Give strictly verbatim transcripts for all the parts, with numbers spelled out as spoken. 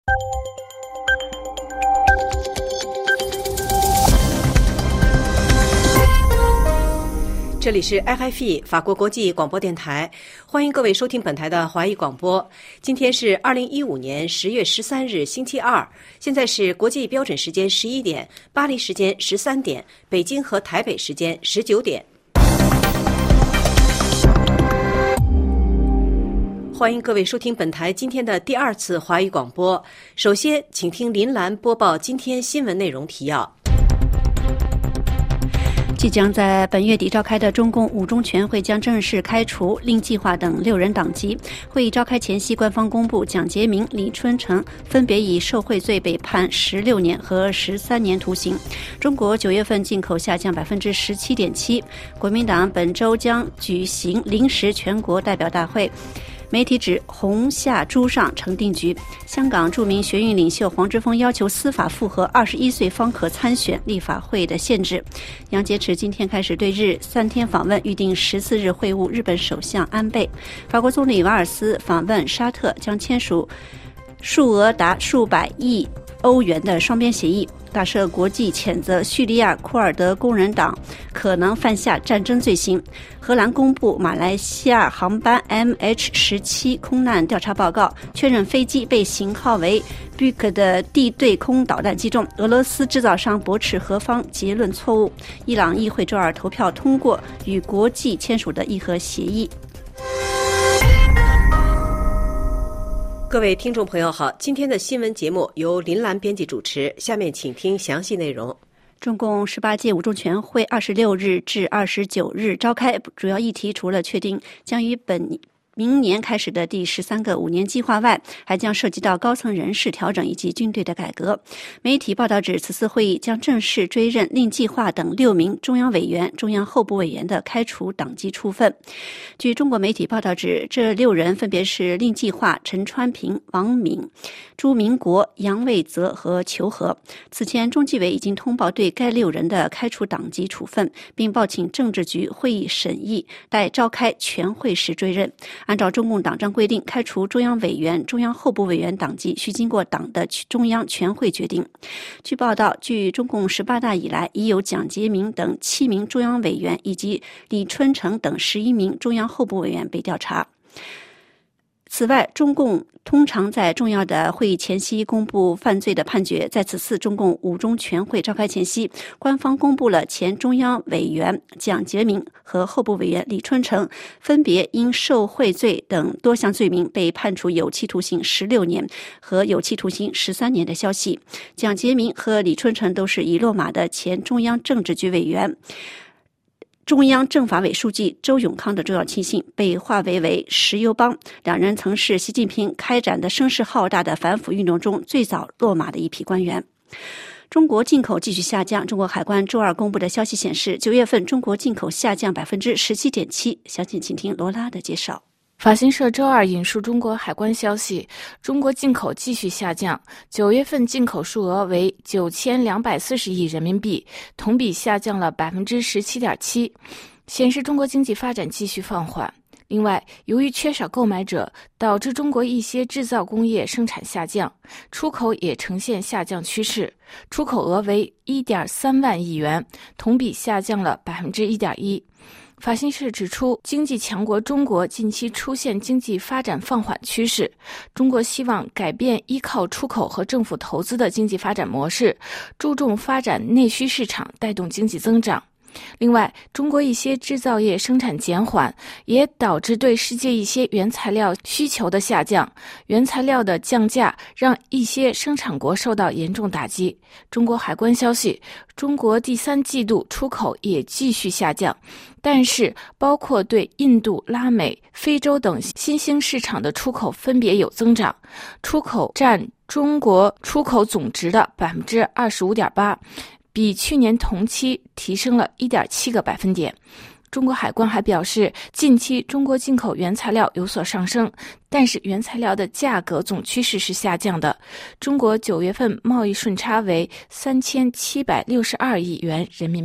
这里是 R F I 法国国际广播电台，欢迎各位收听本台的华语广播。今天是二零一五年十月十三日，星期二，现在是国际标准时间十一点，巴黎时间十三点，北京和台北时间十九点。欢迎各位收听本台今天的第二次华语广播。首先，请听林兰播报今天新闻内容提要。 即将在本月底召开的中共五中全会将正式开除令计划等六人党籍。会议召开前夕，官方公布蒋洁明、李春城分别以受贿罪被判十六年和十三年徒刑。中国九月份进口下降百分之十七点七。国民党本周将举行临时全国代表大会。媒体指红下朱上成定局。香港著名学运领袖黄之锋要求司法复核二十一岁方可参选立法会的限制。杨洁篪今天开始对日三天访问，预定十四日会晤日本首相安倍。法国总理瓦尔斯访问沙特，将签署数额达数百亿欧元的双边协议。大赦国际谴责叙利亚库尔德工人党可能犯下战争罪行。荷兰公布马来西亚航班 M H 十七 空难调查报告，确认飞机被型号为 Buk 的地对空导弹击中。俄罗斯制造商驳斥俄方结论错误。伊朗议会周二投票通过与国际签署的议和协议。 各位听众朋友好，今天的新闻节目由林兰编辑主持，下面请听详细内容。 中共十八届五中全会二十六日至二十九日召开，主要议题除了确定将于本明年开始的第十三个五年计划外，还将涉及到高层人事调整以及军队的改革。媒体报道指，此次会议将正式追认令计划等六名中央委员、中央候补委员的开除党籍处分。据中国媒体报道指，这六人分别是令计划、陈川平、王敏、朱明国、杨卫泽和裘和。此前，中纪委已经通报对该六人的开除党籍处分，并报请政治局会议审议，待召开全会时追认。按照中共党章规定，开除中央委员、中央候补委员党籍需经过党的中央全会决定。据报道，距中共十八大以来，已有蒋洁明等七名中央委员以及李春城等十一名中央候补委员被调查。此外，中共通常在重要的会议前夕公布犯罪的判决。在此次中共五中全会召开前夕，官方公布了前中央委员蒋洁明和候补委员李春城分别因受贿罪等多项罪名被判处有期徒刑十六年和有期徒刑十三年的消息。蒋洁明和李春城都是已落马的前中央政治局委员。中央政法委书记周永康的重要亲信，被划为为石油帮。两人曾是习近平开展的声势浩大的反腐运动中最早落马的一批官员。中国进口继续下降。中国海关周二公布的消息显示，九月份中国进口下降百分之十七点七。详细请听罗拉的介绍。 法新社周二引述中国海关消息，中国进口继续下降，九月份进口数额为九千两百四十亿人民币，同比下降了百分之十七点七，显示中国经济发展继续放缓。另外，由于缺少购买者，导致中国一些制造工业生产下降，出口也呈现下降趋势，出口额为 一点三万亿元，同比下降了百分之一点一。法新社指出，经济强国中国近期出现经济发展放缓趋势，中国希望改变依靠出口和政府投资的经济发展模式，注重发展内需市场，带动经济增长。另外，中国一些制造业生产减缓，也导致对世界一些原材料需求的下降，原材料的降价让一些生产国受到严重打击。中国海关消息，中国第三季度出口也继续下降，但是包括对印度、拉美、非洲等新兴市场的出口分别有增长，出口占中国出口总值的 百分之二十五点八，比去年同期提升了 一点七个百分点。中国海关还表示，近期中国进口原材料有所上升，但是原材料的价格总趋势是下降的。中国九月份贸易顺差为三千七百六十二亿元人民币。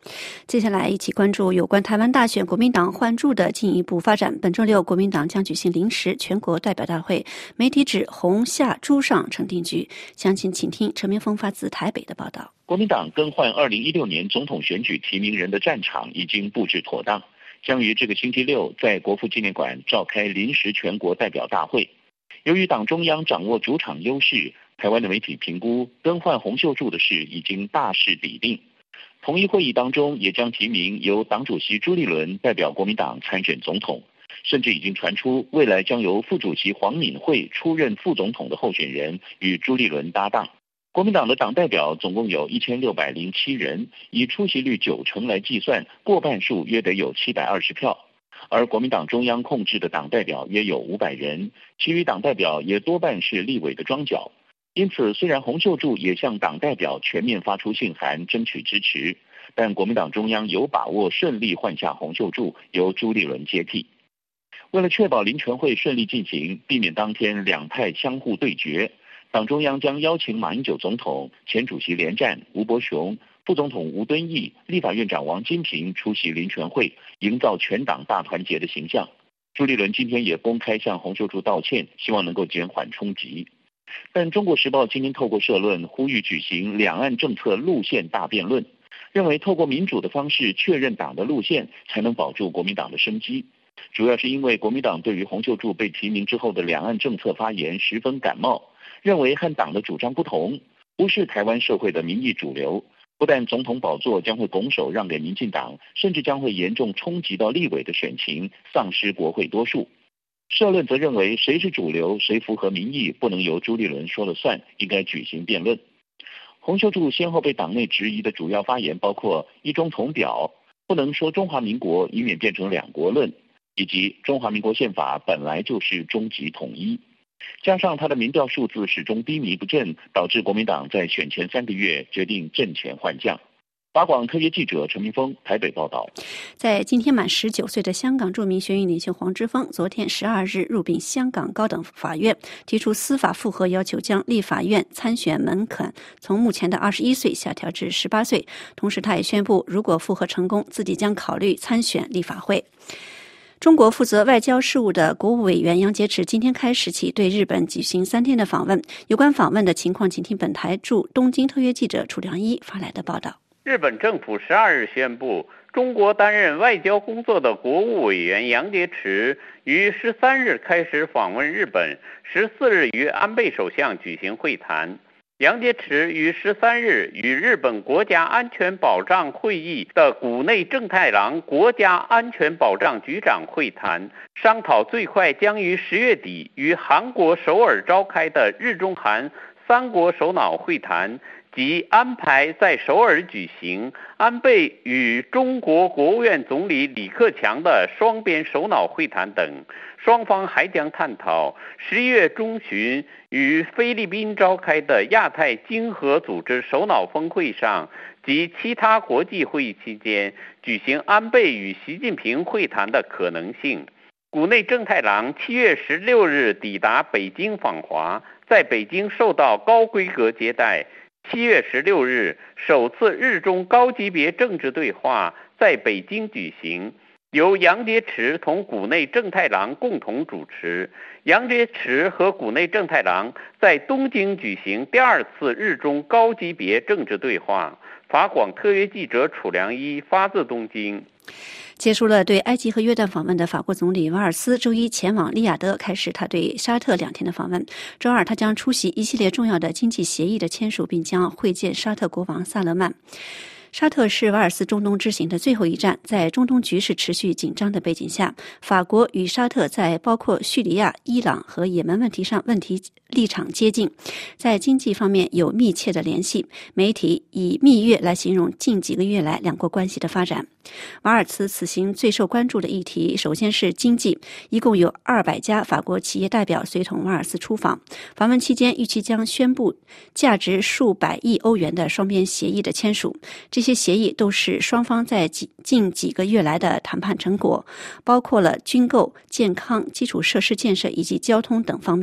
接下来一起关注有关台湾大选国民党换柱的进一步发展。本周六，国民党将举行临时全国代表大会，媒体指红下朱上成定局。详情请听陈明峰发自台北的报道。 国民党更换二零一六年总统选举提名人的战场已经布置妥当，将于这个星期六在国父纪念馆召开临时全国代表大会。由于党中央掌握主场优势，台湾的媒体评估更换洪秀柱的事已经大势已定。同一会议当中，也将提名由党主席朱立伦代表国民党参选总统，甚至已经传出未来将由副主席黄敏惠出任副总统的候选人与朱立伦搭档。国民党的党代表总共有一千六百零七人，以出席率九成来计算，过半数约得有七百二十票。而国民党中央控制的党代表约有五百人，其余党代表也多半是立委的庄脚。因此，虽然洪秀柱也向党代表全面发出信函争取支持，但国民党中央有把握顺利换下洪秀柱，由朱立伦接替。为了确保临全会顺利进行，避免当天两派相互对决，党中央将邀请马英九总统、前主席连战、吴伯雄、副总统吴敦义、立法院长王金平出席临全会，营造全党大团结的形象。朱立伦今天也公开向洪秀柱道歉，希望能够减缓冲击。但中国时报今天透过社论呼吁举行两岸政策路线大辩论，认为透过民主的方式确认党的路线，才能保住国民党的生机。主要是因为国民党对于洪秀柱被提名之后的两岸政策发言十分感冒，认为和党的主张不同，不是台湾社会的民意主流，不但总统宝座将会拱手让给民进党，甚至将会严重冲击到立委的选情，丧失国会多数。社论则认为，谁是主流，谁符合民意，不能由朱立伦说了算，应该举行辩论。洪秀柱先后被党内质疑的主要发言包括一中统表，不能说中华民国，以免变成两国论，以及中华民国宪法本来就是终极统一。加上他的民调数字始终低迷不振，导致国民党在选前三个月决定阵前换将。法广特约记者陈明峰台北报道。 在今天满十九岁的香港著名学运领袖黄之锋，昨天十二日入禀香港高等法院，提出司法复核要求，将立法院参选门槛从目前的二十一岁下调至十八岁。同时，他也宣布，如果复核成功，自己将考虑参选立法会。中国负责外交事务的国务委员杨洁篪今天开始起对日本举行三天的访问。有关访问的情况，请听本台驻东京特约记者楚良一发来的报道。 日本政府十二日宣布，中国担任外交工作的国务委员杨洁篪于十三日开始访问日本，十四日与安倍首相举行会谈。杨洁篪于十三日与日本国家安全保障会议的谷内正太郎国家安全保障局长会谈，商讨最快将于十月底于韩国首尔召开的日中韩三国首脑会谈，及安排在首尔举行安倍与中国国务院总理李克强的双边首脑会谈等。双方还将探讨十一月中旬于菲律宾召开的亚太经合组织首脑峰会上及其他国际会议期间举行安倍与习近平会谈的可能性。谷内正太郎七月十六日抵达北京访华，在北京受到高规格接待。七月十六日，首次日中高级别政治对话在北京举行，由杨洁篪同谷内正太郎共同主持。杨洁篪和谷内正太郎在东京举行第二次日中高级别政治对话。法广特约记者楚良一发自东京。 结束了对埃及和约旦访问的法国总理瓦尔斯周一前往利雅得，开始他对沙特两天的访问。周二，他将出席一系列重要的经济协议的签署，并将会见沙特国王萨勒曼。沙特是瓦尔斯中东之行的最后一站，在中东局势持续紧张的背景下，法国与沙特在包括叙利亚、伊朗和也门问题上问题立场接近，在经济方面有密切的联系。媒体以蜜月来形容近几个月来两国关系的发展。瓦尔茨此行最受关注的议题首先是经济，一共有二百家法国企业代表随同瓦尔斯出访。访问期间预期将宣布价值数百亿欧元的双边协议的签署，这些协议都是双方在近几个月来的谈判成果，包括了军购、健康、基础设施建设以及交通等方面。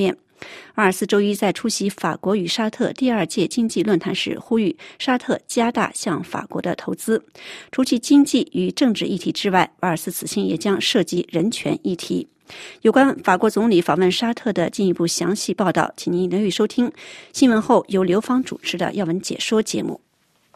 阿尔斯周一在出席法国与沙特第二届经济论坛时呼吁沙特加大向法国的投资。除其经济与政治议题之外，瓦尔斯此行也将涉及人权议题。有关法国总理访问沙特的进一步详细报道，请您留意收听新闻后由刘芳主持的要闻解说节目。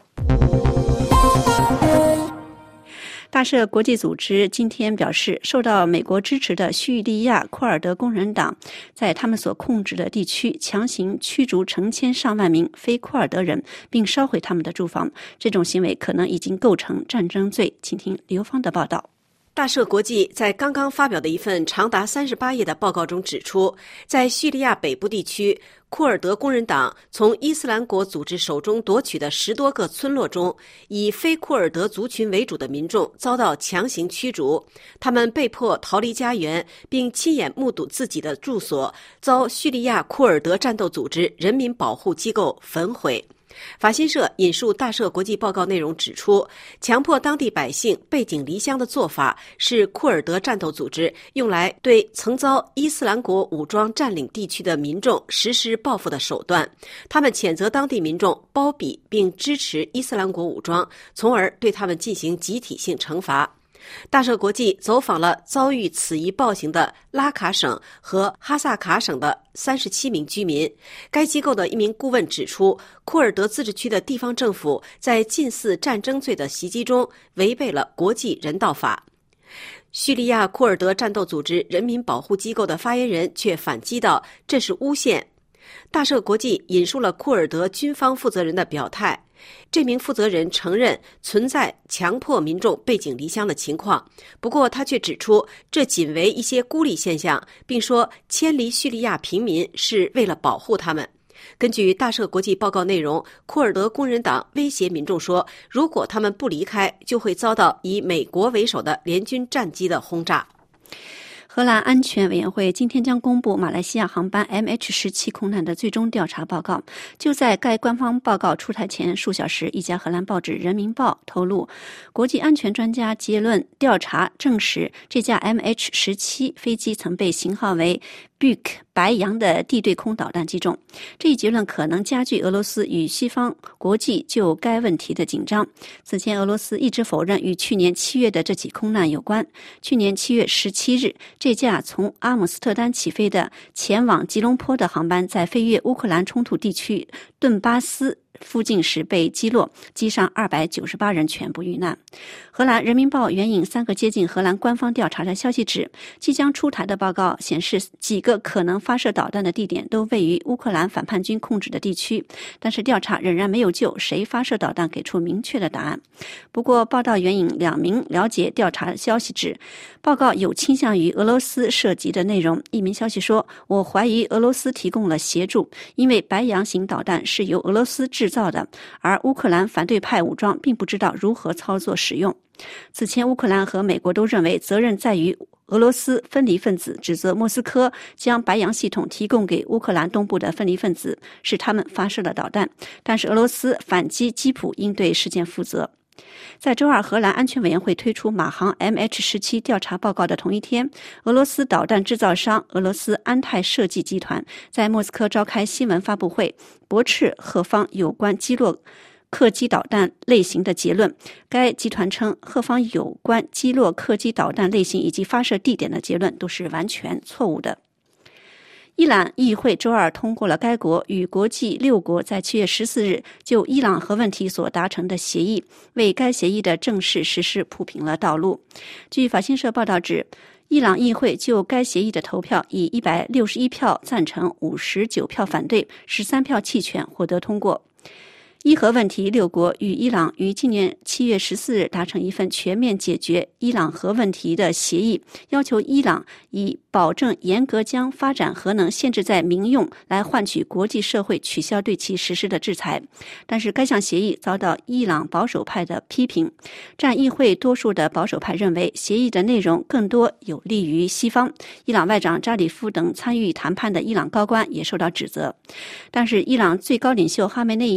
大赦国际组织今天表示，受到美国支持的叙利亚库尔德工人党在他们所控制的地区强行驱逐成千上万名非库尔德人，并烧毁他们的住房，这种行为可能已经构成战争罪。请听刘芳的报道。 大赦国际在刚刚发表的一份长达三十八页的报告中指出，在叙利亚北部地区，库尔德工人党从伊斯兰国组织手中夺取的十多个村落中，以非库尔德族群为主的民众遭到强行驱逐，他们被迫逃离家园，并亲眼目睹自己的住所遭叙利亚库尔德战斗组织人民保护机构焚毁。法新社引述大赦国际报告内容指出，强迫当地百姓背井离乡的做法是库尔德战斗组织用来对曾遭伊斯兰国武装占领地区的民众实施报复的手段。他们谴责当地民众包庇并支持伊斯兰国武装，从而对他们进行集体性惩罚。大赦国际走访了遭遇此一暴行的拉卡省和哈萨卡省的三十七名居民。该机构的一名顾问指出，库尔德自治区的地方政府在近似战争罪的袭击中违背了国际人道法。叙利亚库尔德战斗组织人民保护机构的发言人却反击道，这是诬陷。大赦国际引述了库尔德军方负责人的表态，这名负责人承认存在强迫民众背井离乡的情况，不过他却指出这仅为一些孤立现象，并说迁离叙利亚平民是为了保护他们。根据大赦国际报告内容，库尔德工人党威胁民众说，如果他们不离开，就会遭到以美国为首的联军战机的轰炸。 荷兰安全委员会今天将公布马来西亚航班 M H 十七 空难的最终调查报告。就在该官方报告出台前数小时，一家荷兰报纸《人民报》透露，国际安全专家结论调查证实，这架 M H 十七 飞机曾被型号为 Buk 白羊的地对空导弹击中。这一结论可能加剧俄罗斯与西方国际就该问题的紧张。此前，俄罗斯一直否认与去年七月的这起空难有关。去年七月十七日，这架从阿姆斯特丹起飞的前往吉隆坡的航班在飞越乌克兰冲突地区顿巴斯附近时被击落，机上二百九十八人全部遇难。荷兰人民报援引三个接近荷兰官方调查的消息指，即将出台的报告显示几个可能发射导弹的地点都位于乌克兰反叛军控制的地区，但是调查仍然没有就谁发射导弹给出明确的答案。不过报道援引两名了解调查的消息指，报告有倾向于俄罗斯涉及的内容。一名消息说，我怀疑俄罗斯提供了协助，因为白羊型导弹是由俄罗斯制造的，而乌克兰反对派武装并不知道如何操作使用。此前，乌克兰和美国都认为责任在于俄罗斯分离分子，指责莫斯科将白羊系统提供给乌克兰东部的分离分子，是他们发射了导弹。但是俄罗斯反击基辅应对事件负责。在周二，荷兰安全委员会推出马航 M H 十七 调查报告的同一天，俄罗斯导弹制造商俄罗斯安泰设计集团在莫斯科召开新闻发布会，驳斥荷方有关击落客机导弹类型的结论。该集团称，荷方有关击落客机导弹类型以及发射地点的结论都是完全错误的。伊朗议会周二通过了该国与国际六国在七月十四日就伊朗核问题所达成的协议，为该协议的正式实施铺平了道路。据法新社报道指，伊朗议会就该协议的投票以一百六十一票赞成、五十九票反对、十三票弃权获得通过。伊核问题六国与伊朗于今年七月十四日达成一份全面解决伊朗核问题的协议，要求伊朗以保证严格将发展核能限制在民用来换取国际社会取消对其实施的制裁。但是该项协议遭到伊朗保守派的批评，占议会多数的保守派认为协议的内容更多有利于西方。伊朗外长扎里夫等参与谈判的伊朗高官也受到指责。但是伊朗最高领袖哈梅内伊此前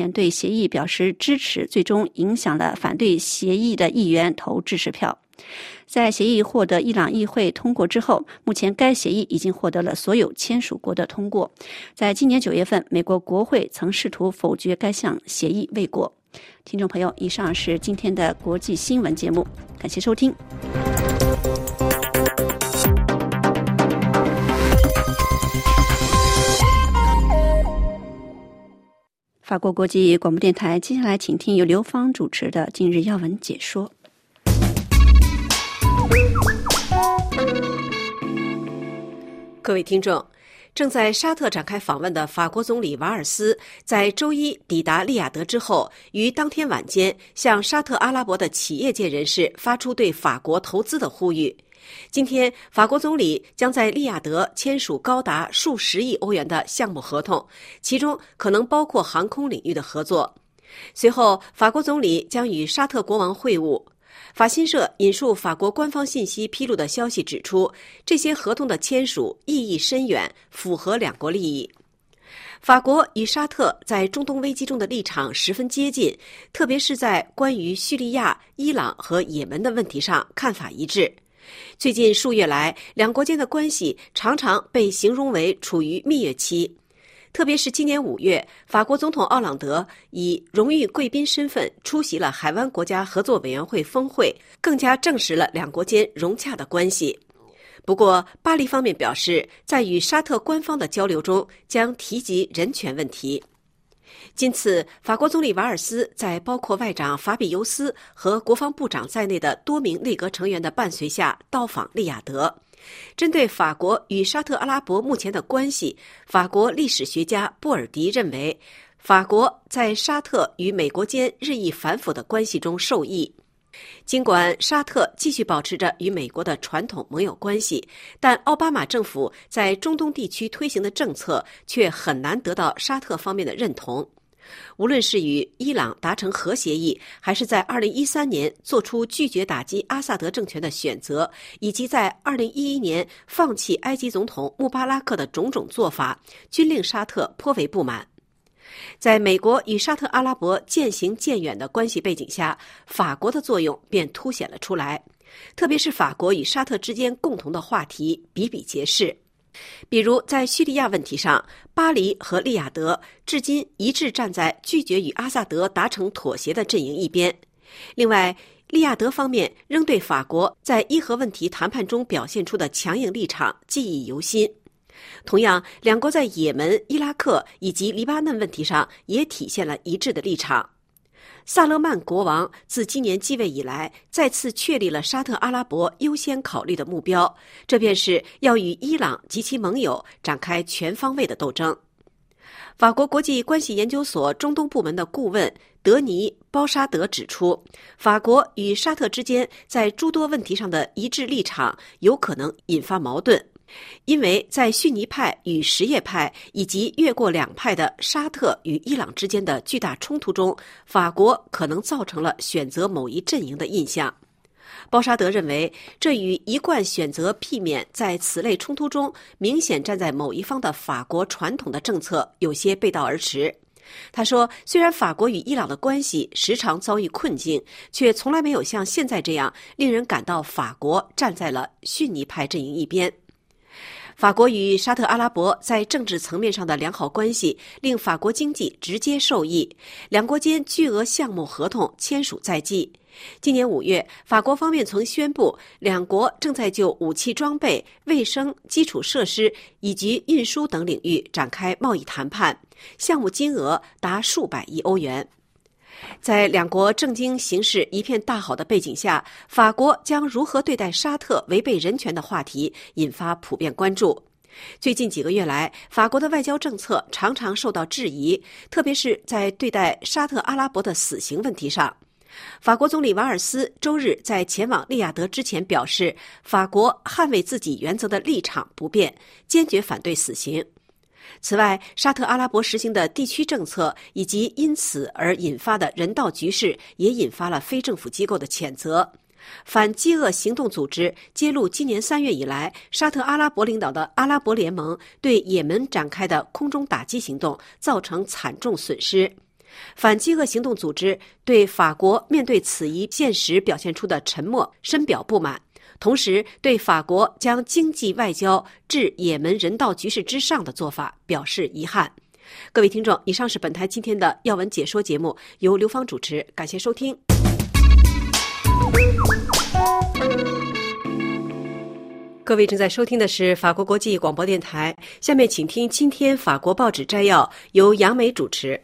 前对协议表示支持，最终影响了反对协议的议员投支持票。在协议获得伊朗议会通过之后，目前该协议已经获得了所有签署国的通过。在今年九月份，美国国会曾试图否决该项协议未果。听众朋友，以上是今天的国际新闻节目，感谢收听。法国国际广播电台，接下来请听由刘芳主持的今日要闻解说。 各位听众，正在沙特展开访问的法国总理瓦尔斯在周一抵达利雅得之后，于当天晚间向沙特阿拉伯的企业界人士发出对法国投资的呼吁。今天，法国总理将在利雅得签署高达数十亿欧元的项目合同，其中可能包括航空领域的合作。随后，法国总理将与沙特国王会晤。法新社引述法国官方信息披露的消息指出，这些合同的签署意义深远，符合两国利益。法国与沙特在中东危机中的立场十分接近，特别是在关于叙利亚、伊朗和也门的问题上看法一致。最近数月来，两国间的关系常常被形容为处于蜜月期。特别是今年五月，法国总统奥朗德以荣誉贵宾身份出席了海湾国家合作委员会峰会，更加证实了两国间融洽的关系。不过，巴黎方面表示，在与沙特官方的交流中将提及人权问题。今次，法国总理瓦尔斯在包括外长法比尤斯和国防部长在内的多名内阁成员的伴随下到访利雅得。针对法国与沙特阿拉伯目前的关系，法国历史学家布尔迪认为，法国在沙特与美国间日益反腐的关系中受益。尽管沙特继续保持着与美国的传统盟友关系，但奥巴马政府在中东地区推行的政策却很难得到沙特方面的认同。无论是与伊朗达成核协议，还是在二零一三年做出拒绝打击阿萨德政权的选择，以及在二零一一年放弃埃及总统穆巴拉克的种种做法，均令沙特颇为不满。在美国与沙特阿拉伯渐行渐远的关系背景下，法国的作用便凸显了出来，特别是法国与沙特之间共同的话题比比皆是。比如在叙利亚问题上，巴黎和利雅得至今一致站在拒绝与阿萨德达成妥协的阵营一边。另外，利雅得方面仍对法国在伊核问题谈判中表现出的强硬立场记忆犹新。同样，两国在也门、伊拉克以及黎巴嫩问题上也体现了一致的立场。萨勒曼国王自今年继位以来，再次确立了沙特阿拉伯优先考虑的目标，这便是要与伊朗及其盟友展开全方位的斗争。法国国际关系研究所中东部门的顾问德尼·包沙德指出，法国与沙特之间在诸多问题上的一致立场有可能引发矛盾。因为在逊尼派与什叶派以及越过两派的沙特与伊朗之间的巨大冲突中，法国可能造成了选择某一阵营的印象。包沙德认为，这与一贯选择避免在此类冲突中明显站在某一方的法国传统的政策有些背道而驰。他说，虽然法国与伊朗的关系时常遭遇困境，却从来没有像现在这样令人感到法国站在了逊尼派阵营一边。法国与沙特阿拉伯在政治层面上的良好关系令法国经济直接受益，两国间巨额项目合同签署在即。今年五月，法国方面曾宣布，两国正在就武器装备、卫生、基础设施以及运输等领域展开贸易谈判，项目金额达数百亿欧元。在两国政经形势一片大好的背景下，法国将如何对待沙特违背人权的话题引发普遍关注。最近几个月来，法国的外交政策常常受到质疑，特别是在对待沙特阿拉伯的死刑问题上。法国总理瓦尔斯周日在前往利雅得之前表示，法国捍卫自己原则的立场不变，坚决反对死刑。此外，沙特阿拉伯实行的地区政策以及因此而引发的人道局势也引发了非政府机构的谴责。反饥饿行动组织揭露，今年三月以来，沙特阿拉伯领导的阿拉伯联盟对也门展开的空中打击行动造成惨重损失。 反饥饿行动组织对法国面对此一现实表现出的沉默深表不满，同时对法国将经济外交置也门人道局势之上的做法表示遗憾。各位听众，以上是本台今天的要闻解说节目，由刘芳主持，感谢收听。各位正在收听的是法国国际广播电台，下面请听今天法国报纸摘要，由杨梅主持。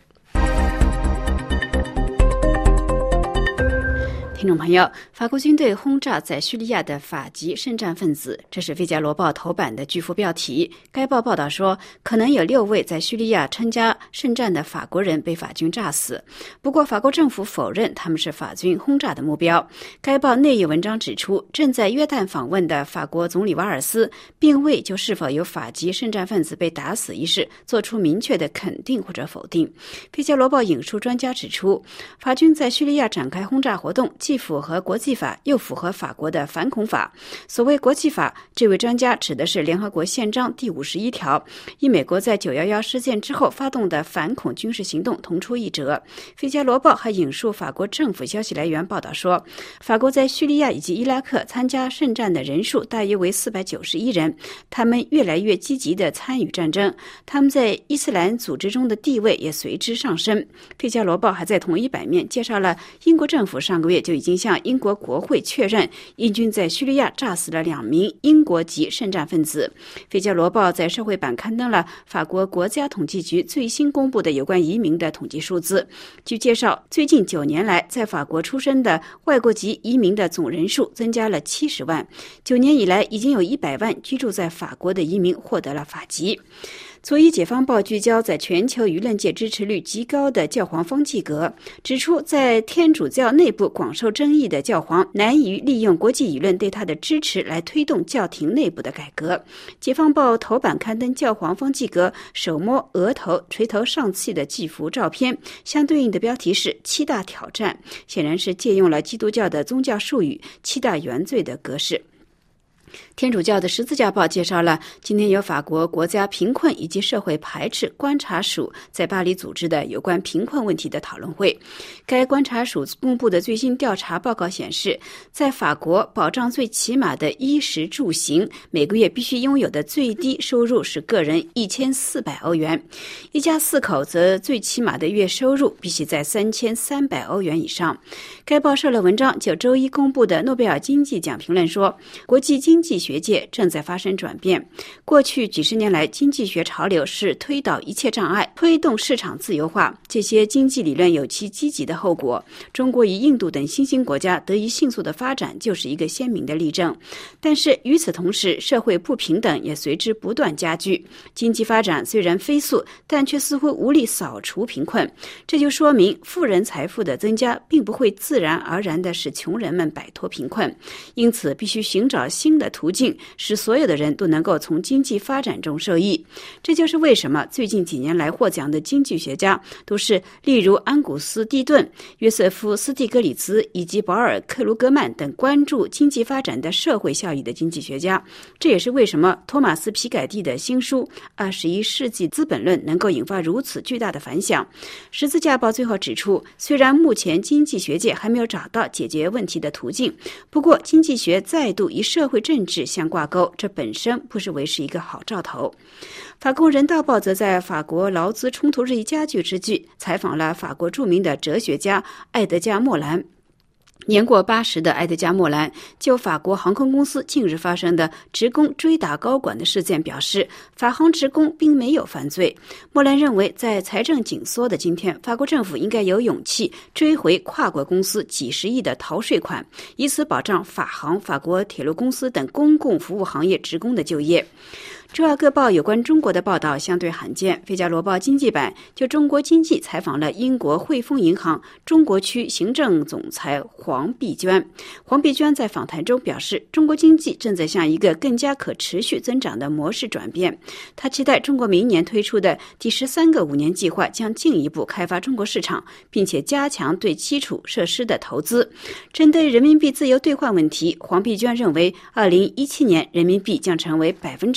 听众朋友，法国军队轰炸在叙利亚的法籍圣战分子，这是《费加罗报》头版的巨幅标题。该报报道说，可能有六位在叙利亚参加圣战的法国人被法军炸死。不过，法国政府否认他们是法军轰炸的目标。该报内页文章指出，正在约旦访问的法国总理瓦尔斯并未就是否有法籍圣战分子被打死一事做出明确的肯定或者否定。《费加罗报》引述专家指出，法军在叙利亚展开轰炸活动，既符合国际法，又符合法国的反恐法。所谓国际法，这位专家指的是联合国宪章第五十一条，以美国在九一一事件之后发动的反恐军事行动同出一辙。费加罗报还引述法国政府消息来源报道说，法国在叙利亚以及伊拉克参加圣战的人数大约为四百九十一人，他们越来越积极地参与战争，他们在伊斯兰组织中的地位也随之上升。费加罗报还在同一版面介绍了英国政府上个月就已经向英国国会确认，英军在叙利亚炸死了两名英国籍圣战分子。费加罗报在社会版刊登了法国国家统计局最新公布的有关移民的统计数字。据介绍，最近九年来，在法国出生的外国籍移民的总人数增加了七十万。九年以来，已经有一百万居住在法国的移民获得了法籍。左翼解放报聚焦在全球舆论界支持率极高的教皇方济各，指出在天主教内部广受争议的教皇难以利用国际舆论对他的支持来推动教廷内部的改革。解放报头版刊登教皇方济各手摸额头垂头丧气的巨幅照片，相对应的标题是七大挑战，显然是借用了基督教的宗教术语七大原罪的格式。天主教的十字架报介绍了今天由法国国家贫困以及社会排斥观察署在巴黎组织的有关贫困问题的讨论会。该观察署公布的最新调查报告显示，在法国保障最起码的衣食住行，每个月必须拥有的最低收入是个人一千四百欧元，一家四口则最起码的月收入必须在三千三百欧元以上。该报社了文章就周一公布的诺贝尔经济奖评论说，国际经济学界正在发生转变。过去几十年来，经济学潮流是推倒一切障碍，推动市场自由化。这些经济理论有其积极的后果。中国与印度等新兴国家得以迅速的发展，就是一个鲜明的例证。但是与此同时，社会不平等也随之不断加剧。经济发展虽然飞速，但却似乎无力扫除贫困。这就说明，富人财富的增加并不会自然而然地使穷人们摆脱贫困，因此必须寻找新的途径，使所有的人都能够从经济发展中受益。这就是为什么最近几年来获奖的经济学家都是例如安古斯·蒂顿、约瑟夫·斯蒂格里兹以及保尔·克鲁格曼等关注经济发展的社会效益的经济学家。这也是为什么托马斯·皮改蒂的新书《二十一世纪资本论》能够引发如此巨大的反响。十字架报最后指出，虽然目前经济学界还没有找到解决问题的途径，不过经济学再度与社会政治相挂钩，这本身不失为是一个好兆头。法国人道报则在法国劳资冲突日益加剧之际，采访了法国著名的哲学家埃德加·莫兰。年过八十的埃德加·莫兰就法国航空公司近日发生的职工追打高管的事件表示，法航职工并没有犯罪。莫兰认为，在财政紧缩的今天，法国政府应该有勇气追回跨国公司几十亿的逃税款，以此保障法航、法国铁路公司等公共服务行业职工的就业。周二各报有关中国的报道相对罕见，《费加罗报》经济版就中国经济采访了英国汇丰银行中国区行政总裁黄碧娟。黄碧娟在访谈中表示，中国经济正在向一个更加可持续增长的模式转变。她期待中国明年推出的第十三个五年计划将进一步开发中国市场，并且加强对基础设施的投资。针对人民币自由兑换问题，黄碧娟认为，二零一七年人民币将成为百分之百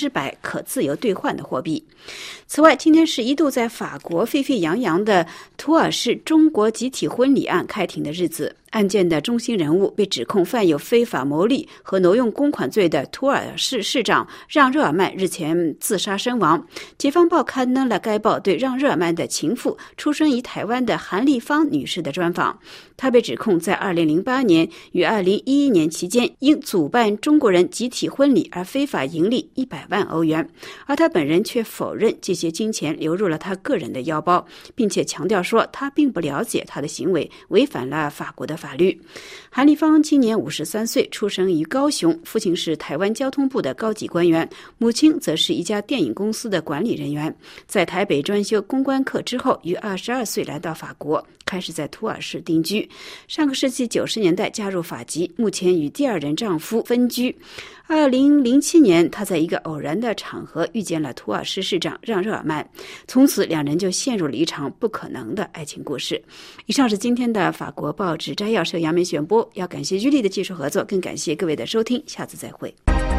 可自由兑换的货币。此外，今天是一度在法国沸沸扬扬的图尔市中国集体婚礼案开庭的日子。案件的中心人物被指控犯有非法牟利和挪用公款罪的图尔市市长让热尔曼日前自杀身亡。解放报刊登了该报对让热尔曼的情妇、出生于台湾的韩丽芳女士的专访。她被指控在二零零八年与二零一一年期间因主办中国人集体婚礼而非法盈利一百万欧元，而她本人却否认这些金钱流入了她个人的腰包，并且强调说她并不了解她的行为违反了法国的法律。韩丽芳今年五十三岁，出生于高雄，父亲是台湾交通部的高级官员，母亲则是一家电影公司的管理人员。在台北专修公关课之后，于二十二岁来到法国，开始在图尔市定居。上个世纪九十年代加入法籍，目前与第二任丈夫分居。二零零七年，她在一个偶然的场合遇见了图尔市市长让热尔曼，从此两人就陷入了一场不可能的爱情故事。以上是今天的法国报纸摘要，是由杨梅选播，要感谢居丽的技术合作，更感谢各位的收听，下次再会。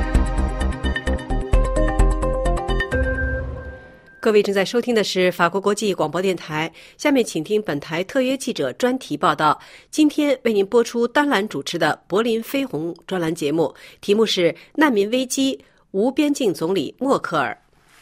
各位正在收听的是法国国际广播电台，下面请听本台特约记者专题报道。今天为您播出丹兰主持的柏林飞鸿专栏节目，题目是难民危机，无边境总理默克尔。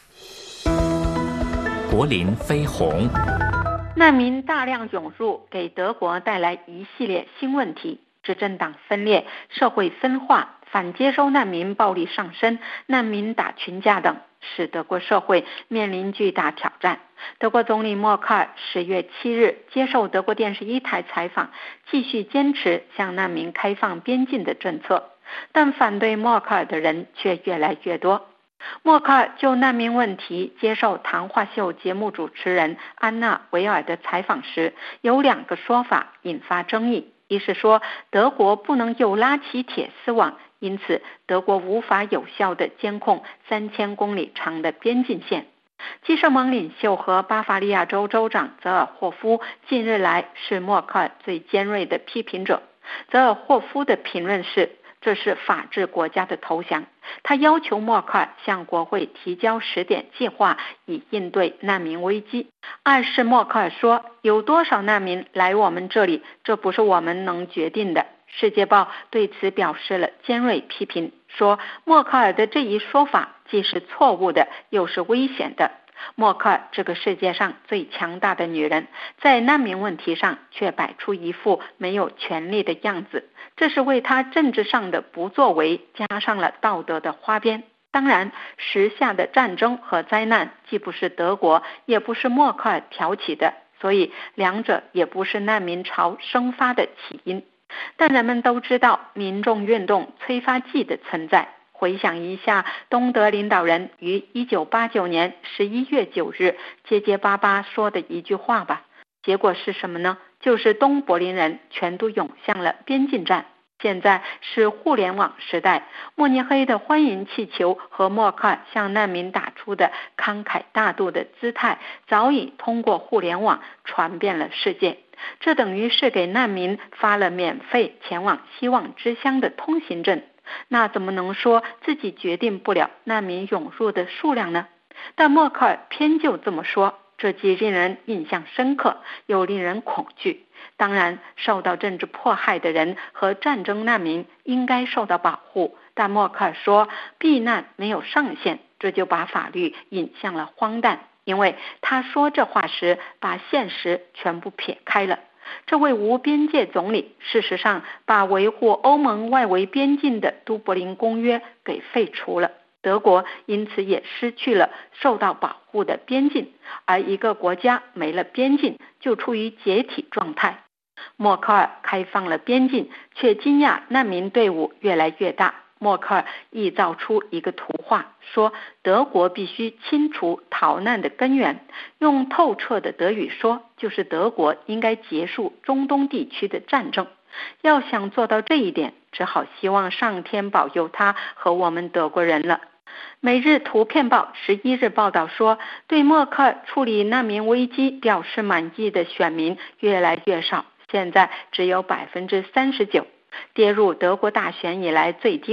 柏林飞鸿。 难民大量涌入，给德国带来一系列新问题：执政党分裂、社会分化、反接收难民暴力上升、难民打群架等，使德国社会面临巨大挑战。德国总理默克尔十月七日接受德国电视一台采访，继续坚持向难民开放边境的政策，但反对默克尔的人却越来越多。默克尔就难民问题接受谈话秀节目主持人安娜·维尔的采访时，有两个说法引发争议。一是说德国不能又拉起铁丝网，因此德国无法有效地监控三千公里长的边境线。基社盟领袖和巴伐利亚州州长泽尔霍夫近日来是默克尔最尖锐的批评者。泽尔霍夫的评论是，这是法治国家的投降。他要求默克尔向国会提交十点计划，以应对难民危机。二是默克尔说，有多少难民来我们这里，这不是我们能决定的。世界报对此表示了尖锐批评，说默克尔的这一说法既是错误的，又是危险的。默克尔这个世界上最强大的女人，在难民问题上却摆出一副没有权力的样子，这是为她政治上的不作为加上了道德的花边。当然，时下的战争和灾难既不是德国，也不是默克尔挑起的，所以两者也不是难民潮生发的起因。但人们都知道民众运动催发剂的存在。回想一下东德领导人于一九八九年十一月九日结结巴巴说的一句话吧。结果是什么呢？就是东柏林人全都涌向了边境站。现在是互联网时代，慕尼黑的欢迎气球和默克尔向难民打出的慷慨大度的姿态，早已通过互联网传遍了世界。这等于是给难民发了免费前往希望之乡的通行证。那怎么能说自己决定不了难民涌入的数量呢？但默克尔偏就这么说，这既令人印象深刻，又令人恐惧。当然，受到政治迫害的人和战争难民应该受到保护，但默克尔说避难没有上限，这就把法律引向了荒诞，因为他说这话时把现实全部撇开了。这位无边界总理事实上把维护欧盟外围边境的都柏林公约给废除了，德国因此也失去了受到保护的边境，而一个国家没了边境就处于解体状态。默克尔开放了边境，却惊讶难民队伍越来越大。默克尔臆造出一个图画，说德国必须清除逃难的根源，用透彻的德语说，就是德国应该结束中东地区的战争。要想做到这一点，只好希望上天保佑他和我们德国人了。每日图片报十一日报道说，对默克尔处理难民危机表示满意的选民越来越少，现在只有百分之三十九。跌入德国大选以来最低谷。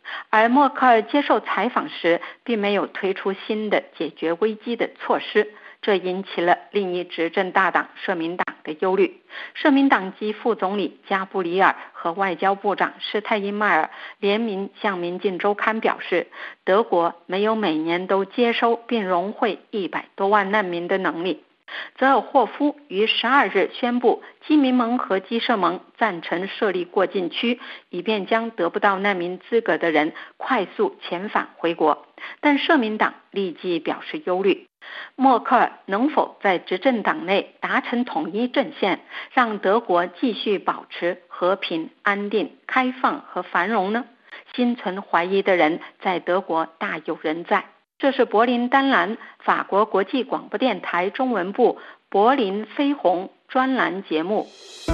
而默克尔接受采访时并没有推出新的解决危机的措施，这引起了另一执政大党社民党的忧虑。社民党籍副总理加布里尔和外交部长施泰因迈尔联名向《民进周刊》表示，德国没有每年都接收并融汇一百多万难民的能力。泽尔霍夫于十二日宣布，基民盟和基社盟赞成设立过境区，以便将得不到难民资格的人快速遣返回国。但社民党立即表示忧虑，默克尔能否在执政党内达成统一阵线，让德国继续保持和平、安定、开放和繁荣呢？心存怀疑的人在德国大有人在。这是柏林丹兰法国国际广播电台中文部柏林飞鸿专栏节目。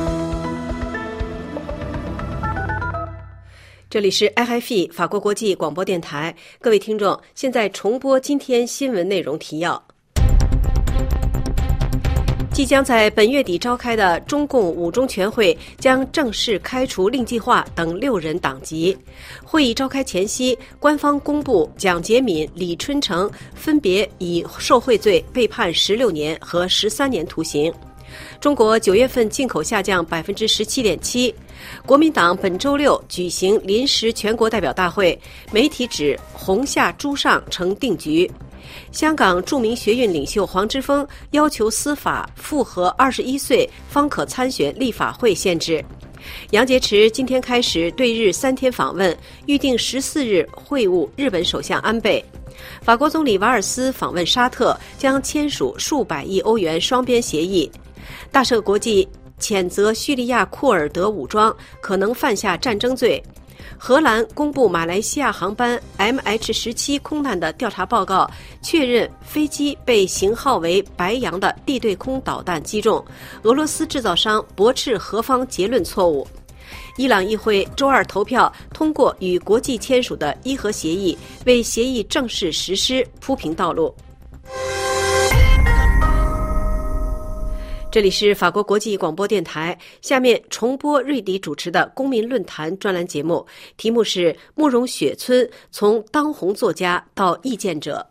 这里是 R F I 法国国际广播电台，各位听众，现在重播今天新闻内容提要。即将在本月底召开的中共五中全会将正式开除令计划等六人党籍。会议召开前夕，官方公布蒋洁敏、李春城分别以受贿罪被判十六年和十三年徒刑。中国九月份进口下降百分之十七点七。国民党本周六举行临时全国代表大会，媒体指红下朱上成定局。香港著名学运领袖黄之锋要求司法复核二十一岁方可参选立法会限制。杨洁篪今天开始对日三天访问，预定十四日会晤日本首相安倍。法国总理瓦尔斯访问沙特，将签署数百亿欧元双边协议。大赦国际谴责叙利亚库尔德武装可能犯下战争罪。荷兰公布马来西亚航班 M H 十七 空难的调查报告，确认飞机被型号为白羊的地对空导弹击中。俄罗斯制造商驳斥俄方结论错误。伊朗议会周二投票通过与国际签署的伊核协议，为协议正式实施铺平道路。这里是法国国际广播电台，下面重播瑞迪主持的公民论坛专栏节目，题目是慕容雪村从当红作家到意见者。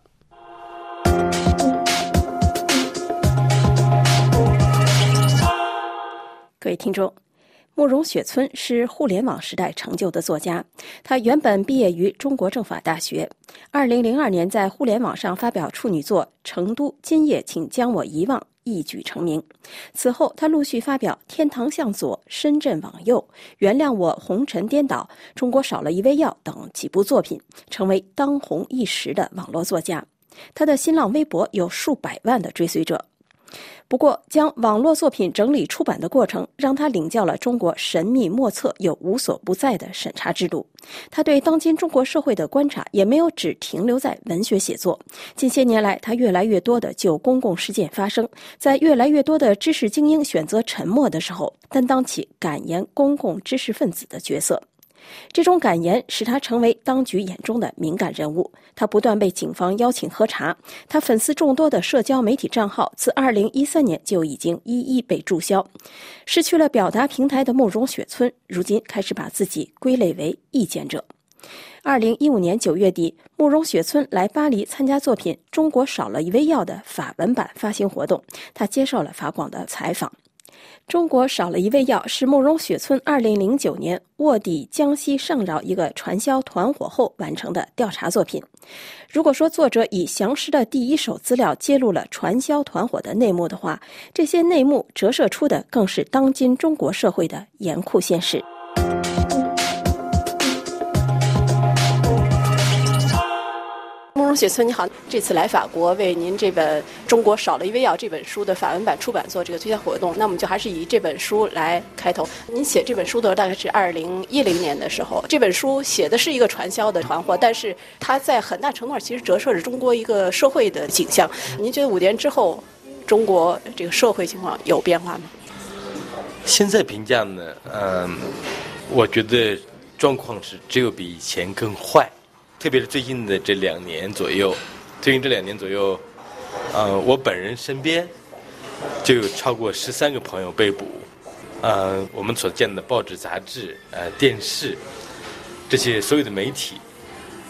各位听众，慕容雪村是互联网时代成就的作家，他原本毕业于中国政法大学，二零零二年在互联网上发表处女作《成都今夜请将我遗忘》，一举成名。此后他陆续发表《天堂向左》《深圳往右》《原谅我红尘颠倒》《中国少了一味药》等几部作品，成为当红一时的网络作家。他的新浪微博有数百万的追随者。不过，将网络作品整理出版的过程，让他领教了中国神秘莫测又无所不在的审查制度。他对当今中国社会的观察也没有只停留在文学写作。近些年来，他越来越多地就公共事件发声，在越来越多的知识精英选择沉默的时候，担当起敢言公共知识分子的角色。这种敢言使他成为当局眼中的敏感人物，他不断被警方邀请喝茶，他粉丝众多的社交媒体账号自二零一三年就已经一一被注销。失去了表达平台的慕容雪村，如今开始把自己归类为意见者。二零一五年九月底，慕容雪村来巴黎参加作品《中国少了一味药》的法文版发行活动，他接受了法广的采访。中国少了一味药是慕容雪村二零零九年卧底江西上饶一个传销团伙后完成的调查作品。如果说作者以详实的第一手资料揭露了传销团伙的内幕的话，这些内幕折射出的更是当今中国社会的严酷现实。慕容雪村你好，这次来法国为您这本《中国少了一味药》这本书的法文版出版做这个推销活动，那我们就还是以这本书来开头。您写这本书的大概是二零一零年的时候，这本书写的是一个传销的团伙，但是它在很大程度上其实折射着中国一个社会的景象。您觉得五年之后中国这个社会情况有变化吗？ 现在评价呢，嗯，我觉得状况是只有比以前更坏。特别是最近的这两年左右，最近这两年左右，呃，我本人身边就有超过十三个朋友被捕。呃，我们所见的报纸、杂志、呃电视这些所有的媒体，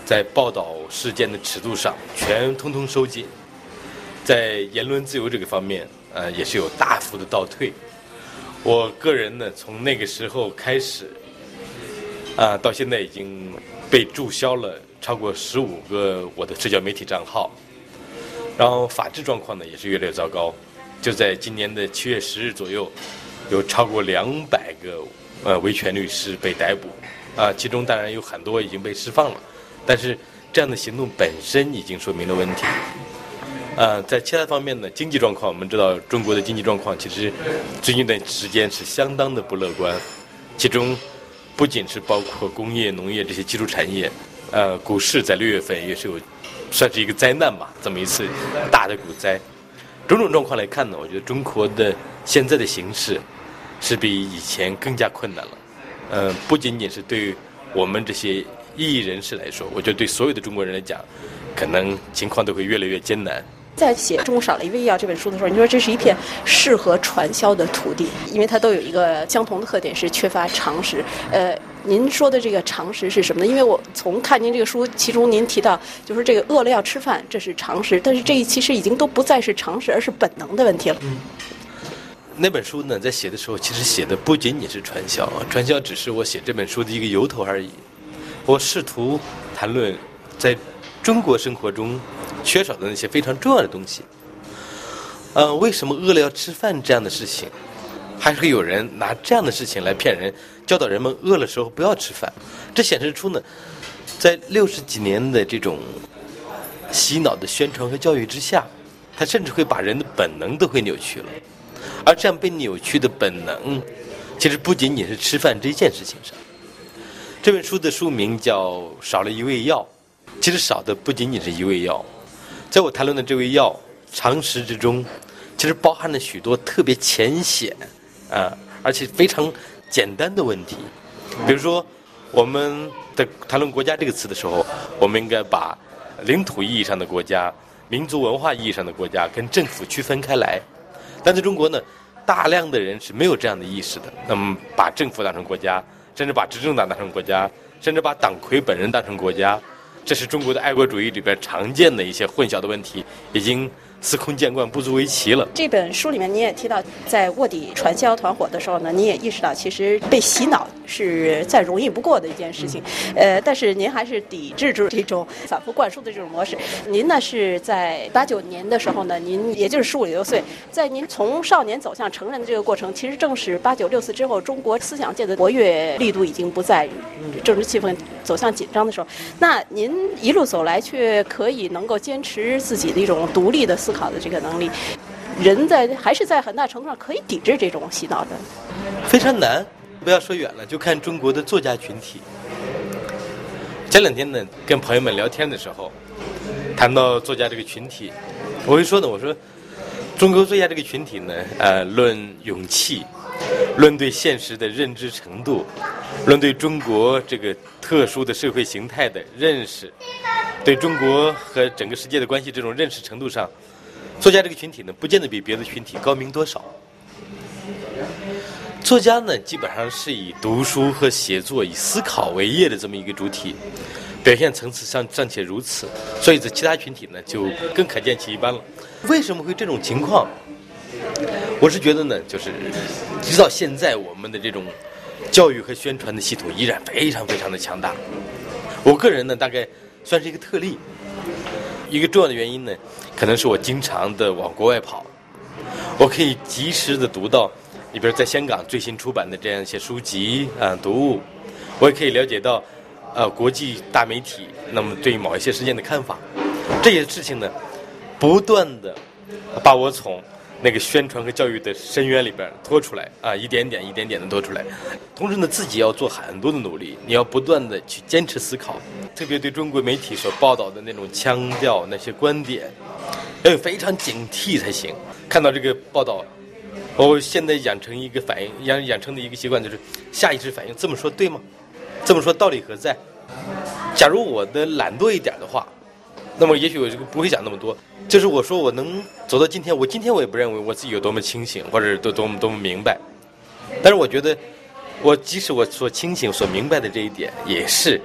在报道事件的尺度上全通通收紧，在言论自由这个方面，呃，也是有大幅的倒退。我个人呢，从那个时候开始，啊、呃，到现在已经被注销了超过十五个我的社交媒体账号，然后法治状况呢也是越来越糟糕。就在今年的七月十日左右，有超过两百个呃维权律师被逮捕，啊、呃，其中当然有很多已经被释放了。但是这样的行动本身已经说明了问题。呃，在其他方面呢，经济状况，我们知道中国的经济状况其实最近一段时间是相当的不乐观，其中不仅是包括工业、农业这些基础产业，呃，股市在六月份也是有算是一个灾难吧，这么一次大的股灾。种种状况来看呢，我觉得中国的现在的形势是比以前更加困难了。呃，不仅仅是对于我们这些异议人士来说，我觉得对所有的中国人来讲，可能情况都会越来越艰难。 在写《中国少了一味药》这本书的时候，你说这是一片适合传销的土地，因为它都有一个相同的特点，是缺乏常识。呃，您说的这个常识是什么呢？因为我从看您这个书，其中您提到就是这个饿了要吃饭，这是常识，但是这其实已经都不再是常识，而是本能的问题了。 嗯，那本书呢，在写的时候，其实写的不仅仅是传销，传销只是我写这本书的一个由头而已。我试图谈论在中国生活中缺少的那些非常重要的东西。呃，为什么饿了要吃饭这样的事情，还会有人拿这样的事情来骗人，教导人们饿了时候不要吃饭？这显示出呢，在六十几年的这种洗脑的宣传和教育之下，它甚至会把人的本能都会扭曲了。而这样被扭曲的本能，其实不仅仅是吃饭这件事情上。这本书的书名叫《少了一味药》，其实少的不仅仅是一味药。在我谈论的这味药常识之中，其实包含了许多特别浅显啊，而且非常简单的问题。比如说，我们在谈论国家这个词的时候，我们应该把领土意义上的国家、民族文化意义上的国家跟政府区分开来。但在中国呢，大量的人是没有这样的意识的，那么把政府当成国家，甚至把执政党当成国家，甚至把党魁本人当成国家，这是中国的爱国主义里边常见的一些混淆的问题，已经司空见惯，不足为奇了。 这本书里面你也提到，在卧底传销团伙的时候呢，你也意识到其实被洗脑是再容易不过的一件事情。嗯、呃，但是您还是抵制住这种反复灌输的这种模式。您呢是在八九年的时候呢，您也就是十五六岁，在您从少年走向成人的这个过程，其实正是八九六四之后，中国思想界的活跃力度已经不在，政治气氛走向紧张的时候。那您一路走来，却可以能够坚持自己的一种独立的思考的这个能力，人在还是在很大程度上可以抵制这种洗脑的。 非常难，不要说远了，就看中国的作家群体。前两天呢，跟朋友们聊天的时候，谈到作家这个群体，我会说呢，我说中国作家这个群体呢，呃，论勇气，论对现实的认知程度，论对中国这个特殊的社会形态的认识，对中国和整个世界的关系这种认识程度上，作家这个群体呢，不见得比别的群体高明多少。作家呢，基本上是以读书和写作、以思考为业的这么一个主体，表现层次上尚且如此，所以在其他群体呢，就更可见其一斑了。为什么会这种情况？我是觉得呢，就是直到现在，我们的这种教育和宣传的系统依然非常非常的强大。我个人呢，大概算是一个特例。一个重要的原因呢，可能是我经常的往国外跑，我可以及时的读到，你比如在香港最新出版的这样一些书籍啊、呃、读物，我也可以了解到，呃，国际大媒体那么对某一些事件的看法。这些事情呢，不断的把我从那个宣传和教育的深渊里边拖出来啊，一点点一点点的拖出来。同时呢，自己要做很多的努力，你要不断的去坚持思考，特别对中国媒体所报道的那种腔调、那些观点，要有非常警惕才行。看到这个报道，我现在养成一个反应，养养成的一个习惯就是下意识反应：这么说对吗？这么说道理何在？假如我的懒惰一点的话，那么也许我就不会想那么多。就是我说我能走到今天，我今天我也不认为我自己有多么清醒，或者多多么多么明白。但是我觉得，我即使我所清醒、所明白的这一点，也是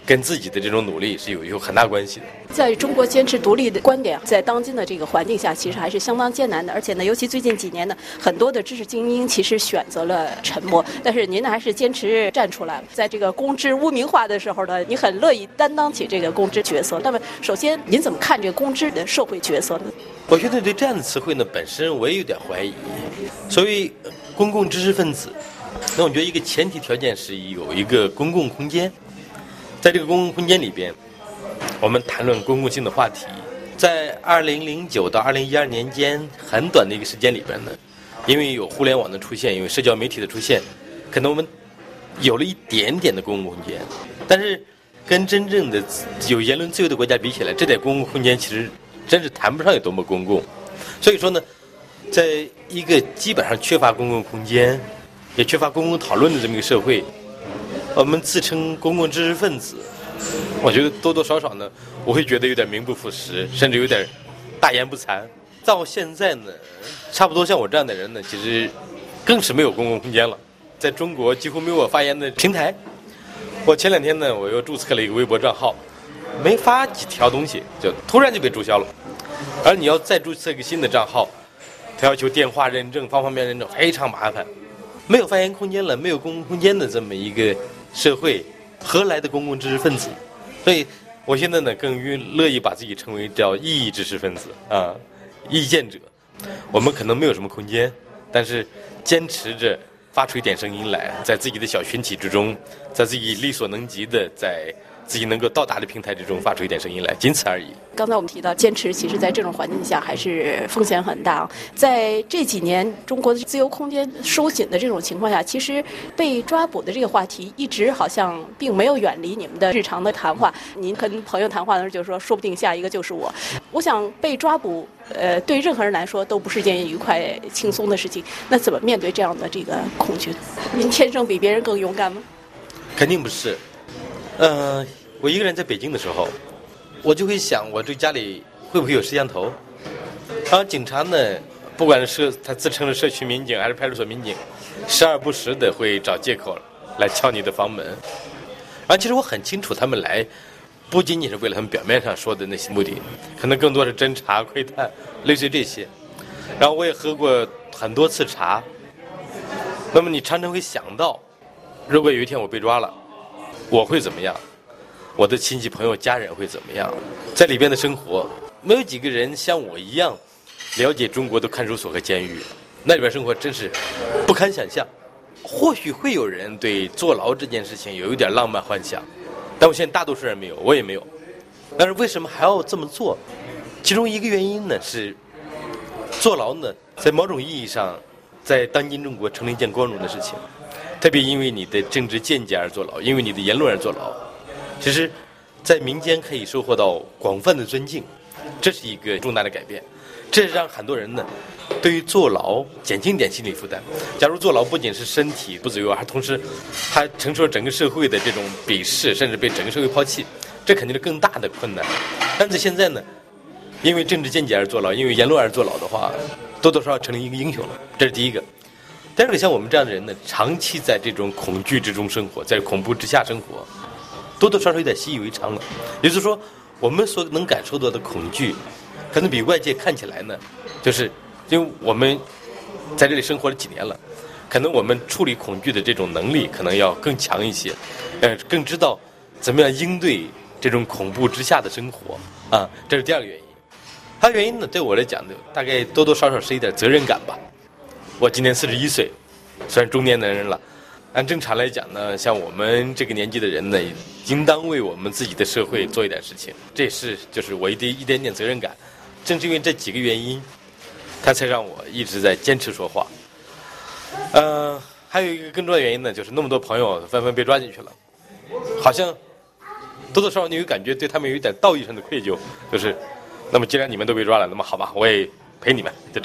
跟自己的这种努力是有有很大关系的。 在中国坚持独立的观点，在当今的这个环境下，其实还是相当艰难的。而且呢，尤其最近几年呢，很多的知识精英其实选择了沉默，但是您呢还是坚持站出来了。在这个公知污名化的时候呢，你很乐意担当起这个公知角色。那么，首先您怎么看这个公知的社会角色呢？ 我觉得对这样的词汇呢，本身我也有点怀疑。所谓公共知识分子，那我觉得一个前提条件是有一个公共空间，在这个公共空间里边，我们谈论公共性的话题。在二零零九到二零一二年间很短的一个时间里边呢，因为有互联网的出现，因为社交媒体的出现，可能我们有了一点点的公共空间，但是跟真正的有言论自由的国家比起来，这点公共空间其实真是谈不上有多么公共。所以说呢，在一个基本上缺乏公共空间也缺乏公共讨论的这么一个社会，我们自称公共知识分子，我觉得多多少少呢，我会觉得有点名不副实，甚至有点大言不惭。到现在呢，差不多像我这样的人呢，其实更是没有公共空间了。在中国几乎没有我发言的平台。我前两天呢，我又注册了一个微博账号，没发几条东西，就突然就被注销了。而你要再注册一个新的账号，它要求电话认证、方方面面认证，非常麻烦。没有发言空间了，没有公共空间的这么一个社会，何来的公共知识分子？所以我现在呢，更乐意把自己称为叫异议知识分子啊，意见者。我们可能没有什么空间，但是坚持着发出一点声音来，在自己的小群体之中，在自己力所能及的，在自己能够到达的平台之中发出一点声音来，仅此而已。 刚才我们提到坚持，其实在这种环境下还是风险很大。在这几年中国的自由空间收紧的这种情况下，其实被抓捕的这个话题一直好像并没有远离你们的日常的谈话。您跟朋友谈话的时候就说，说不定下一个就是我。我想被抓捕，呃，对任何人来说都不是件愉快轻松的事情。那怎么面对这样的这个恐惧？您天生比别人更勇敢吗？ 肯定不是。呃，我一个人在北京的时候，我就会想，我这家里会不会有摄像头？然后警察呢，不管是他自称的社区民警还是派出所民警，时而不时的会找借口来敲你的房门。然后其实我很清楚，他们来不仅仅是为了他们表面上说的那些目的，可能更多是侦查、窥探，类似于这些。然后我也喝过很多次茶，那么你常常会想到，如果有一天我被抓了，我会怎么样？我的亲戚朋友家人会怎么样？在里边的生活，没有几个人像我一样了解中国的看守所和监狱，那里边生活真是不堪想象。或许会有人对坐牢这件事情有一点浪漫幻想，但我现在大多数人没有，我也没有。但是为什么还要这么做？其中一个原因呢是，坐牢呢在某种意义上在当今中国成了一件光荣的事情，特别因为你的政治见解而坐牢，因为你的言论而坐牢。其实在民间可以收获到广泛的尊敬，这是一个重大的改变。这让很多人呢对于坐牢减轻点心理负担。假如坐牢不仅是身体不自由，还同时还承受整个社会的这种鄙视，甚至被整个社会抛弃，这肯定是更大的困难。但是现在呢，因为政治见解而坐牢，因为言论而坐牢的话，多多少少成了一个英雄了。这是第一个。第二个，像我们这样的人呢，长期在这种恐惧之中生活，在恐怖之下生活，多多少少有点习以为常了。也就是说，我们所能感受到的恐惧，可能比外界看起来呢，就是因为我们在这里生活了几年了，可能我们处理恐惧的这种能力可能要更强一些，呃，更知道怎么样应对这种恐怖之下的生活啊，这是第二个原因。还有原因呢，对我来讲呢，大概多多少少是一点责任感吧。我今年四十一岁，算是中年男人了。按正常来讲呢，像我们这个年纪的人呢，应当为我们自己的社会做一点事情，这也是就是我一点一点点责任感。正是因为这几个原因，他才让我一直在坚持说话。呃，还有一个更重要的原因呢，就是那么多朋友纷纷被抓进去了，好像多多少少你有感觉对他们有一点道义上的愧疚，就是那么既然你们都被抓了，那么好吧，我也陪你们，就这种。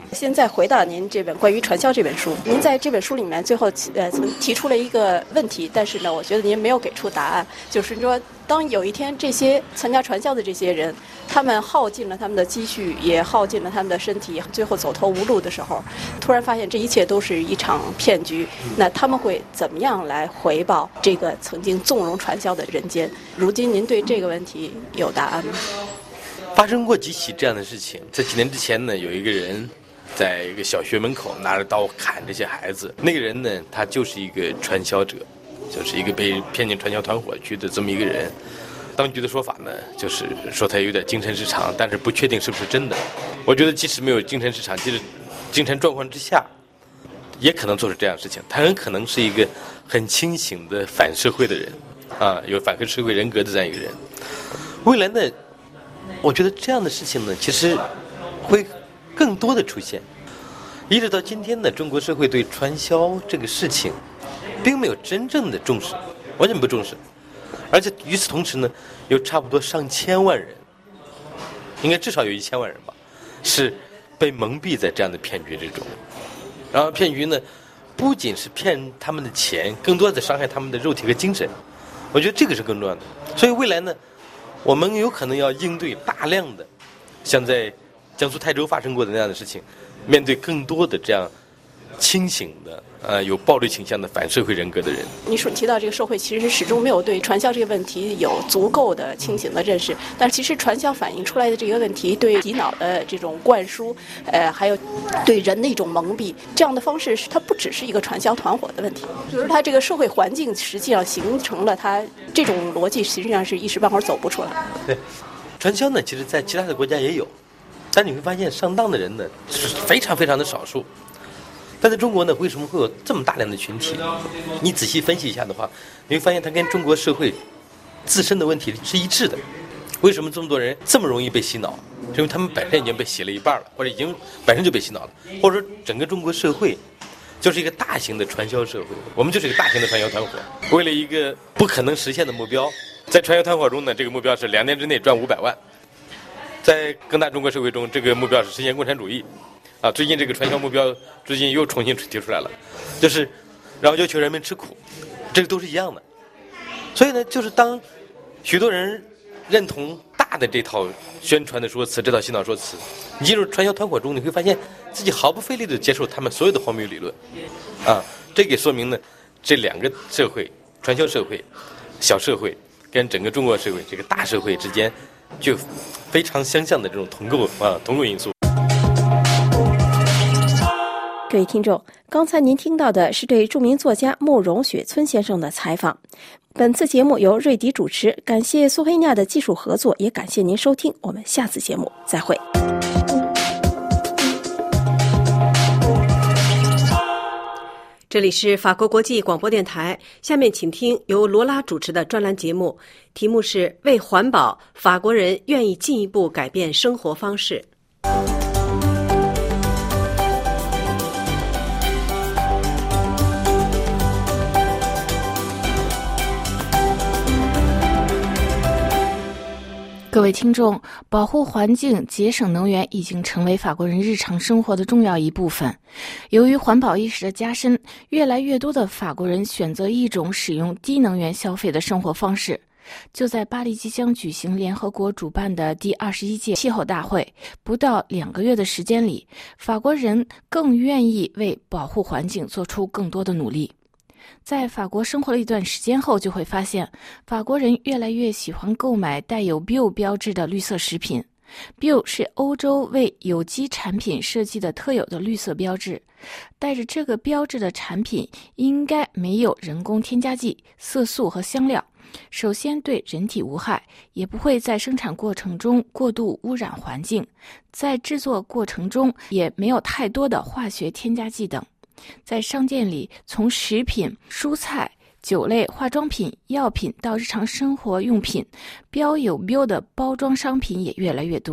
现在回到您这本关于传销这本书，您在这本书里面最后呃曾提出了一个问题，但是呢，我觉得您没有给出答案，就是说，当有一天这些参加传销的这些人，他们耗尽了他们的积蓄，也耗尽了他们的身体，最后走投无路的时候，突然发现这一切都是一场骗局，那他们会怎么样来回报这个曾经纵容传销的人间？如今您对这个问题有答案吗？ 发生过几起这样的事情，在几年之前呢，有一个人在一个小学门口拿着刀砍这些孩子，那个人呢，他就是一个传销者，就是一个被骗进传销团伙去的这么一个人。当局的说法呢，就是说他有点精神失常，但是不确定是不是真的。我觉得即使没有精神失常，即使精神状况之下，也可能做出这样的事情。他很可能是一个很清醒的反社会的人，啊，有反社会人格的这样一个人。未来呢，我觉得这样的事情呢，其实会更多的出现。一直到今天呢，中国社会对传销这个事情，并没有真正的重视，完全不重视。而且与此同时呢，有差不多上千万人，应该至少有一千万人吧，是被蒙蔽在这样的骗局之中。然后骗局呢，不仅是骗他们的钱，更多的伤害他们的肉体和精神。我觉得这个是更重要的。所以未来呢，我们有可能要应对大量的像在江苏泰州发生过的那样的事情，面对更多的这样清醒的呃有暴力倾向的反社会人格的人。 你所提到这个社会其实始终没有对传销这个问题有足够的清醒的认识，但其实传销反映出来的这个问题，对洗脑的这种灌输，呃，还有对人的一种蒙蔽，这样的方式是它不只是一个传销团伙的问题，就是它这个社会环境实际上形成了它这种逻辑实际上是一时半会儿走不出来。 对，传销呢，其实在其他的国家也有，但你会发现上当的人呢是非常非常的少数。但在中国呢，为什么会有这么大量的群体？你仔细分析一下的话，你会发现它跟中国社会自身的问题是一致的。为什么这么多人这么容易被洗脑？是因为他们本身已经被洗了一半了，或者已经本身就被洗脑了，或者说整个中国社会就是一个大型的传销社会，我们就是一个大型的传销团伙。为了一个不可能实现的目标，在传销团伙中呢，这个目标是两年之内赚五百万；在更大中国社会中，这个目标是实现共产主义。啊，最近这个传销目标最近又重新提出来了，就是然后要求人们吃苦，这个都是一样的。所以呢，就是当许多人认同大的这套宣传的说辞，这套洗脑说辞，你进入传销团伙中，你会发现自己毫不费力地接受他们所有的荒谬理论。啊，这个说明呢，这两个社会，传销社会、小社会跟整个中国社会这个大社会之间，就非常相像的这种同构啊同构因素。 各位听众，刚才您听到的是对著名作家慕容雪村先生的采访。本次节目由瑞迪主持，感谢苏黑亚的技术合作，也感谢您收听，我们下次节目再会。 这里是法国国际广播电台，下面请听由罗拉主持的专栏节目，题目是“为环保，法国人愿意进一步改变生活方式”。 各位听众，保护环境、节省能源已经成为法国人日常生活的重要一部分。由于环保意识的加深，越来越多的法国人选择一种使用低能源消费的生活方式。就在巴黎即将举行联合国主办的第二十一届气候大会，不到两个月的时间里，法国人更愿意为保护环境做出更多的努力。在法国生活了一段时间后，就会发现法国人越来越喜欢购买带有 bio 标志的绿色食品。bio 是欧洲为有机产品设计的特有的绿色标志，带着这个标志的产品应该没有人工添加剂、色素和香料，首先对人体无害，也不会在生产过程中过度污染环境，在制作过程中也没有太多的化学添加剂等。在商店里，从食品、蔬菜、酒类、化妆品、药品到日常生活用品，标有 bio 的包装商品也越来越多。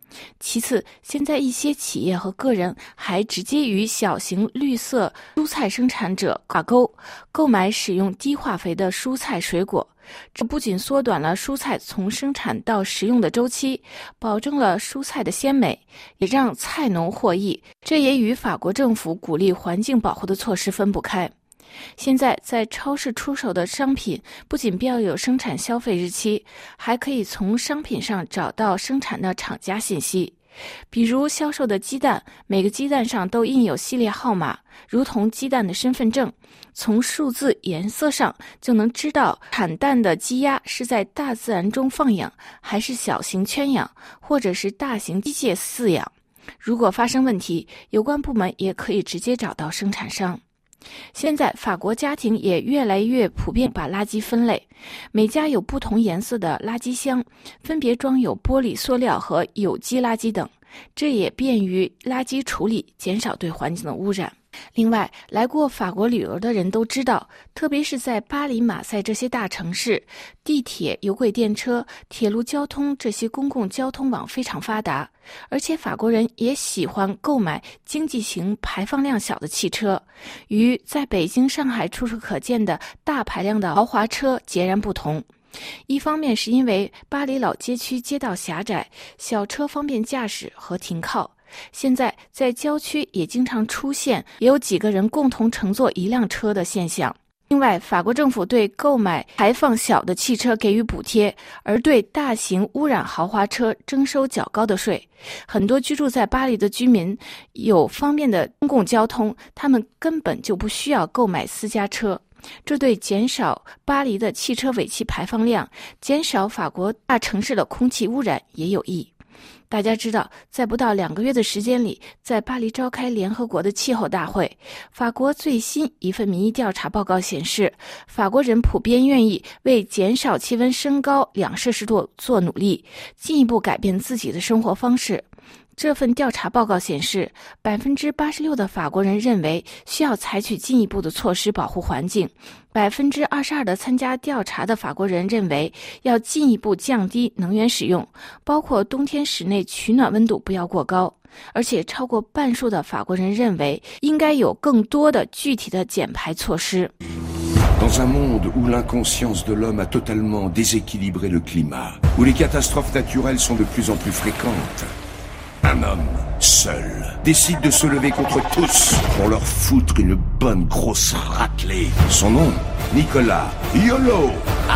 其次，现在一些企业和个人还直接与小型绿色蔬菜生产者挂钩，购买使用低化肥的蔬菜水果。这不仅缩短了蔬菜从生产到食用的周期，保证了蔬菜的鲜美，也让菜农获益。这也与法国政府鼓励环境保护的措施分不开。现在在超市出售的商品不仅标有生产消费日期，还可以从商品上找到生产的厂家信息。比如销售的鸡蛋，每个鸡蛋上都印有系列号码，如同鸡蛋的身份证。从数字颜色上就能知道产蛋的鸡鸭是在大自然中放养，还是小型圈养，或者是大型机械饲养。如果发生问题，有关部门也可以直接找到生产商。现在法国家庭也越来越普遍把垃圾分类，每家有不同颜色的垃圾箱，分别装有玻璃、塑料和有机垃圾等，这也便于垃圾处理，减少对环境的污染。另外，来过法国旅游的人都知道，特别是在巴黎、马赛这些大城市，地铁、有轨电车、铁路交通这些公共交通网非常发达，而且法国人也喜欢购买经济型排放量小的汽车，与在北京、上海处处可见的大排量的豪华车截然不同。一方面是因为巴黎老街区街道狭窄，小车方便驾驶和停靠。现在在郊区也经常出现也有几个人共同乘坐一辆车的现象。另外，法国政府对购买排放小的汽车给予补贴，而对大型污染豪华车征收较高的税。很多居住在巴黎的居民有方便的公共交通，他们根本就不需要购买私家车。这对减少巴黎的汽车尾气排放量，减少法国大城市的空气污染也有益。大家知道，在不到两个月的时间里，在巴黎召开联合国的气候大会。法国最新一份民意调查报告显示，法国人普遍愿意为减少气温升高两摄氏度做努力，进一步改变自己的生活方式。这份调查报告显示， 百分之八十六 的法国人认为需要采取进一步的措施保护环境， 百分之二十二 的参加调查的法国人认为要进一步降低能源使用，包括冬天室内取暖温度不要过高，而且超过半数的法国人认为应该有更多的具体的减排措施。 Dans un monde où l'inconscience de l'homme a totalement déséquilibré le climat, où les catastrophes naturelles sont de plus en plus fréquentes, un homme, seul, décide de se lever contre tous pour leur foutre une bonne grosse raclée. Son nom, Nicolas YOLO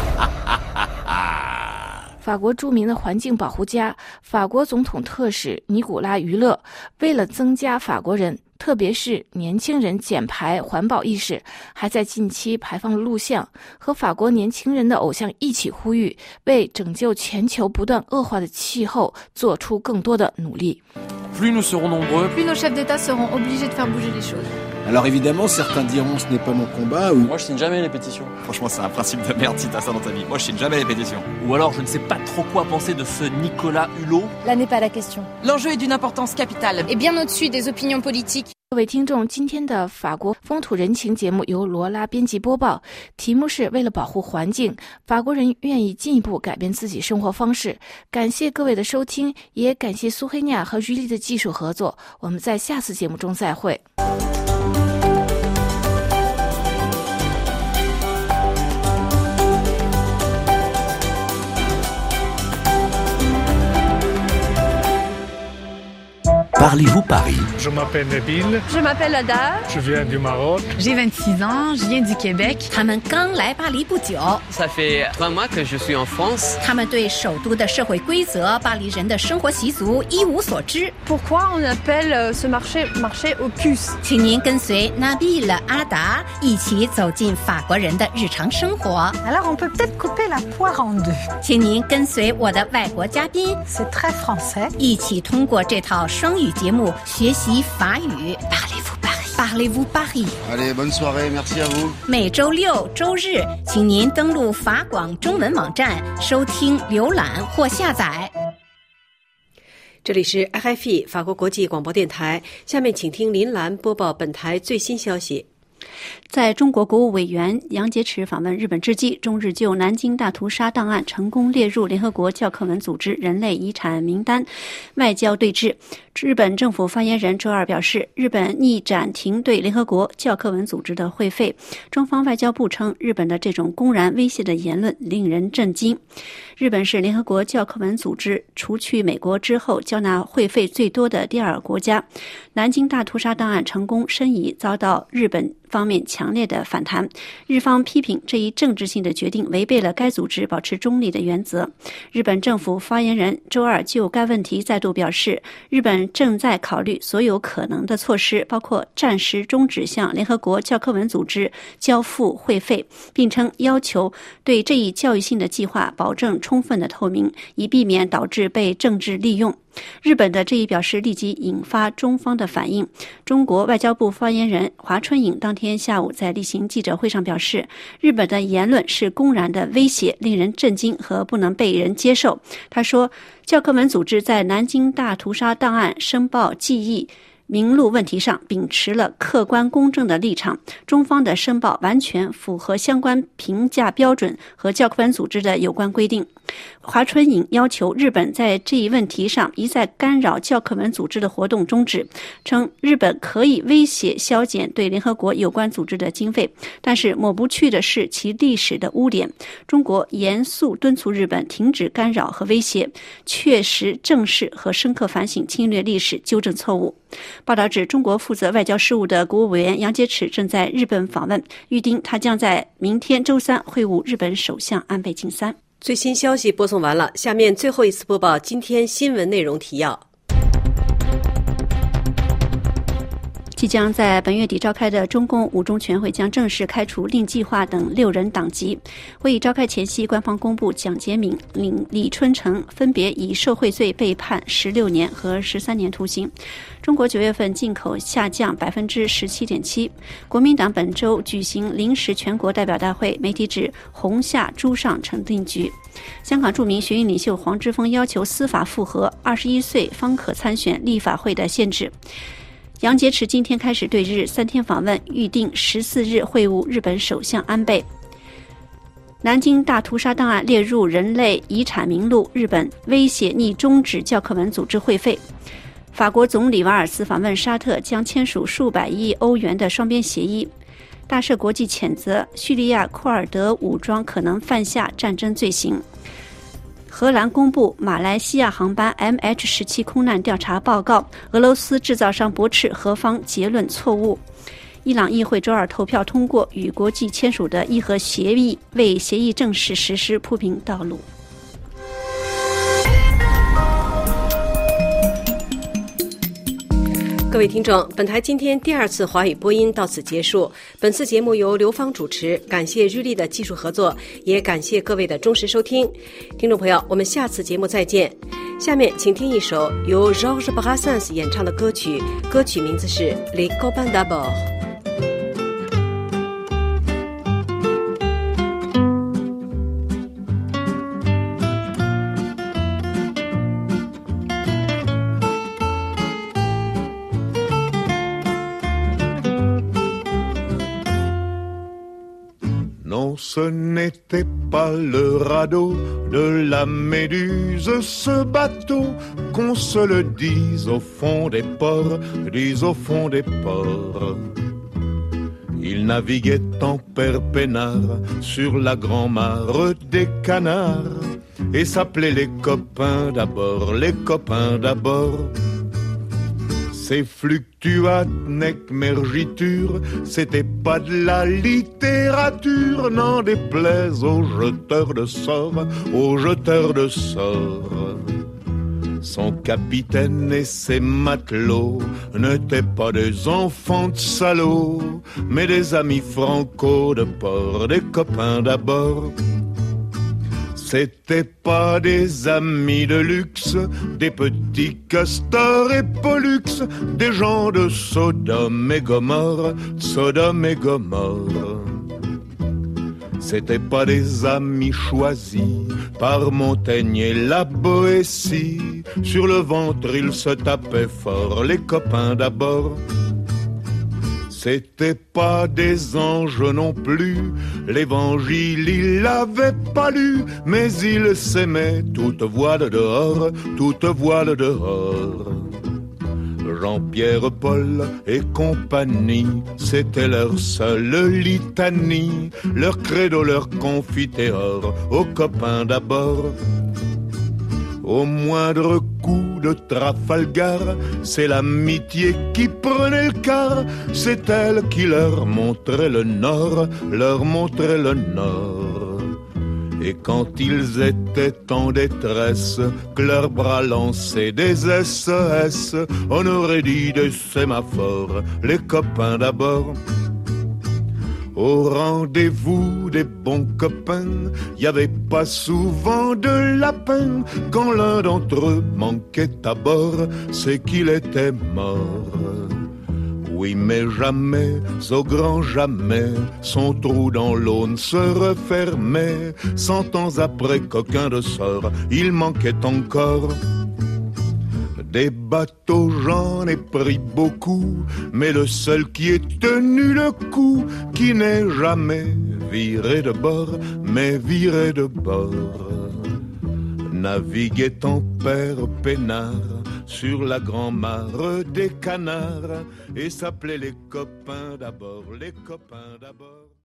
法国著名的环境保护家、法国总统特使尼古拉·于勒，为了增加法国人，特别是年轻人减排环保意识，还在近期排放了录像，和法国年轻人的偶像一起呼吁，为拯救全球不断恶化的气候做出更多的努力。 Plus nous serons nombreux, plus nos chefs d'État seront obligés de faire bouger les choses. Alors évidemment, certains diront ce n'est pas mon combat ou... Moi je signe jamais les pétitions. Franchement, c'est un principe de merde si t'as ça dans ta vie. Moi je signe jamais les pétitions. Ou alors je ne sais pas trop quoi penser de ce Nicolas Hulot. Là n'est pas la question. L'enjeu est d'une importance capitale et bien au-dessus des opinions politiques. 各位听众，今天的法国风土人情节目由罗拉编辑播报，题目是为了保护环境，法国人愿意进一步改变自己生活方式。感谢各位的收听，也感谢苏黑亚和于丽的技术合作。我们在下次节目中再会。 Parlez-vous Paris? Je m'appelle Nabil. Je m'appelle Ada. Je viens du Maroc. J'ai vingt-six ans, je viens du Québec. 他们刚来巴黎不久。 Ça fait trois mois que je suis en France. 他们对首都的社会规则、巴黎人的生活习俗一无所知。 Pourquoi on appelle ce marché marché aux puces? 请您跟随 Nabil 阿达一起走进法国人的日常生活。 Alors on peut peut-être couper la poire en deux. 请您跟随我的外国嘉宾 C'est très français. 一起通过这套双语节目学习法语。Parlez-vous Paris? Parlez-vous Paris? Allez, bonne soirée, merci à vous. 每周六、周日，请您登录法广中文网站收听、浏览或下载。 这里是 R F I 法国国际广播电台，下面请听林兰播报本台最新消息。 在中国国务委员杨洁篪访问日本之际，中日就南京大屠杀档案成功列入联合国教科文组织人类遗产名单外交对峙。日本政府发言人周二表示，日本拟暂停对联合国教科文组织的会费。中方外交部称，日本的这种公然威胁的言论令人震惊。日本是联合国教科文组织除去美国之后交纳会费最多的第二国家。南京大屠杀档案成功申遗遭到日本方面强烈的反弹，日方批评这一政治性的决定违背了该组织保持中立的原则。日本政府发言人周二就该问题再度表示，日本正在考虑所有可能的措施，包括暂时终止向联合国教科文组织交付会费，并称要求对这一教育性的计划保证充分的透明，以避免导致被政治利用。日本的这一表示立即引发中方的反应。中国外交部发言人华春莹当天下午在例行记者会上表示，日本的言论是公然的威胁，令人震惊和不能被人接受。他说，教科文组织在南京大屠杀档案申报记忆名录问题上秉持了客观公正的立场，中方的申报完全符合相关评价标准和教科文组织的有关规定。华春莹要求日本在这一问题上一再干扰教科文组织的活动终止，称日本可以威胁削减对联合国有关组织的经费，但是抹不去的是其历史的污点。中国严肃敦促日本停止干扰和威胁，确实正视和深刻反省侵略历史，纠正错误。报道指，中国负责外交事务的国务委员杨洁篪正在日本访问，预定他将在明天周三会晤日本首相安倍晋三。 最新消息播送完了，下面最后一次播报今天新闻内容提要。即将在本月底召开的中共五中全会将正式开除令计划等六人党籍。会议召开前夕，官方公布蒋洁敏、李李春城分别以受贿罪被判十六年和十三年徒刑。中国九月份进口下降百分之十七点七。国民党本周举行临时全国代表大会，媒体指红下朱上成定局。香港著名学运领袖黄之锋要求司法复核二十一岁方可参选立法会的限制。杨洁篪今天开始对日三天访问，预定十四日会晤日本首相安倍。南京大屠杀档案列入人类遗产名录，日本威胁拟终止教科文组织会费。法国总理瓦尔斯访问沙特，将签署数百亿欧元的双边协议。大赦国际谴责叙利亚库尔德武装可能犯下战争罪行。荷兰公布马来西亚航班 M H 十七 空难调查报告，俄罗斯制造商驳斥俄方结论错误。伊朗议会周二投票通过与国际签署的伊核协议，为协议正式实施铺平道路。各位听众，本台今天第二次华语播音到此结束。本次节目由刘芳主持，感谢日立的技术合作，也感谢各位的忠实收听。听众朋友，我们下次节目再见。下面请听一首由 Georges Brassens 演唱的歌曲，歌曲名字是 Les Copains d'abord。Non, ce n'était pas le radeau de la Méduse, ce bateau, qu'on se le dise au fond des ports, dise au fond des ports. Il naviguait en père peinard sur la grand-mare des canards et s'appelait les copains d'abord, les copains d'abord.Ces fluctuat nec mergiture, c'était pas de la littérature, n'en déplaise aux jeteurs de sorts, aux jeteurs de sorts. Son capitaine et ses matelots n'étaient pas des enfants de salauds, mais des amis franco de port, des copains d'abord.C'étaient pas des amis de luxe, des petits castors et pollux, des gens de Sodome et Gomorre, Sodome et Gomorre. C'étaient pas des amis choisis par Montaigne et la Boétie, sur le ventre ils se tapaient fort, les copains d'abord. C'était pas des anges non plus, l'évangile il l'avait pas lu, mais il s'aimait toute voile dehors, toute voile dehors. Jean-Pierre, Paul et compagnie, c'était leur seule litanie, leur credo, leur confiteor, aux copains d'abord. Au moindre coup de Trafalgar, c'est l'amitié qui prenait le quart, c'est elle qui leur montrait le nord, leur montrait le nord. Et quand ils étaient en détresse, que leurs bras lançaient des S O S, on aurait dit des sémaphores, les copains d'abord. Au rendez-vous des bons copains, y avait pas souvent de lapin. Quand l'un d'entre eux manquait à bord, c'est qu'il était mort. Oui, mais jamais, au grand jamais, son trou dans l'Aune se refermait. Cent ans après qu'aucun de sort, il manquait encore. Des bateaux, j'en ai pris beaucoup, mais le seul qui ait tenu le coup, qui n'est jamais viré de bord, mais viré de bord. Naviguait en père peinard sur la grand-mare des canards, et s'appelait les copains d'abord, les copains d'abord.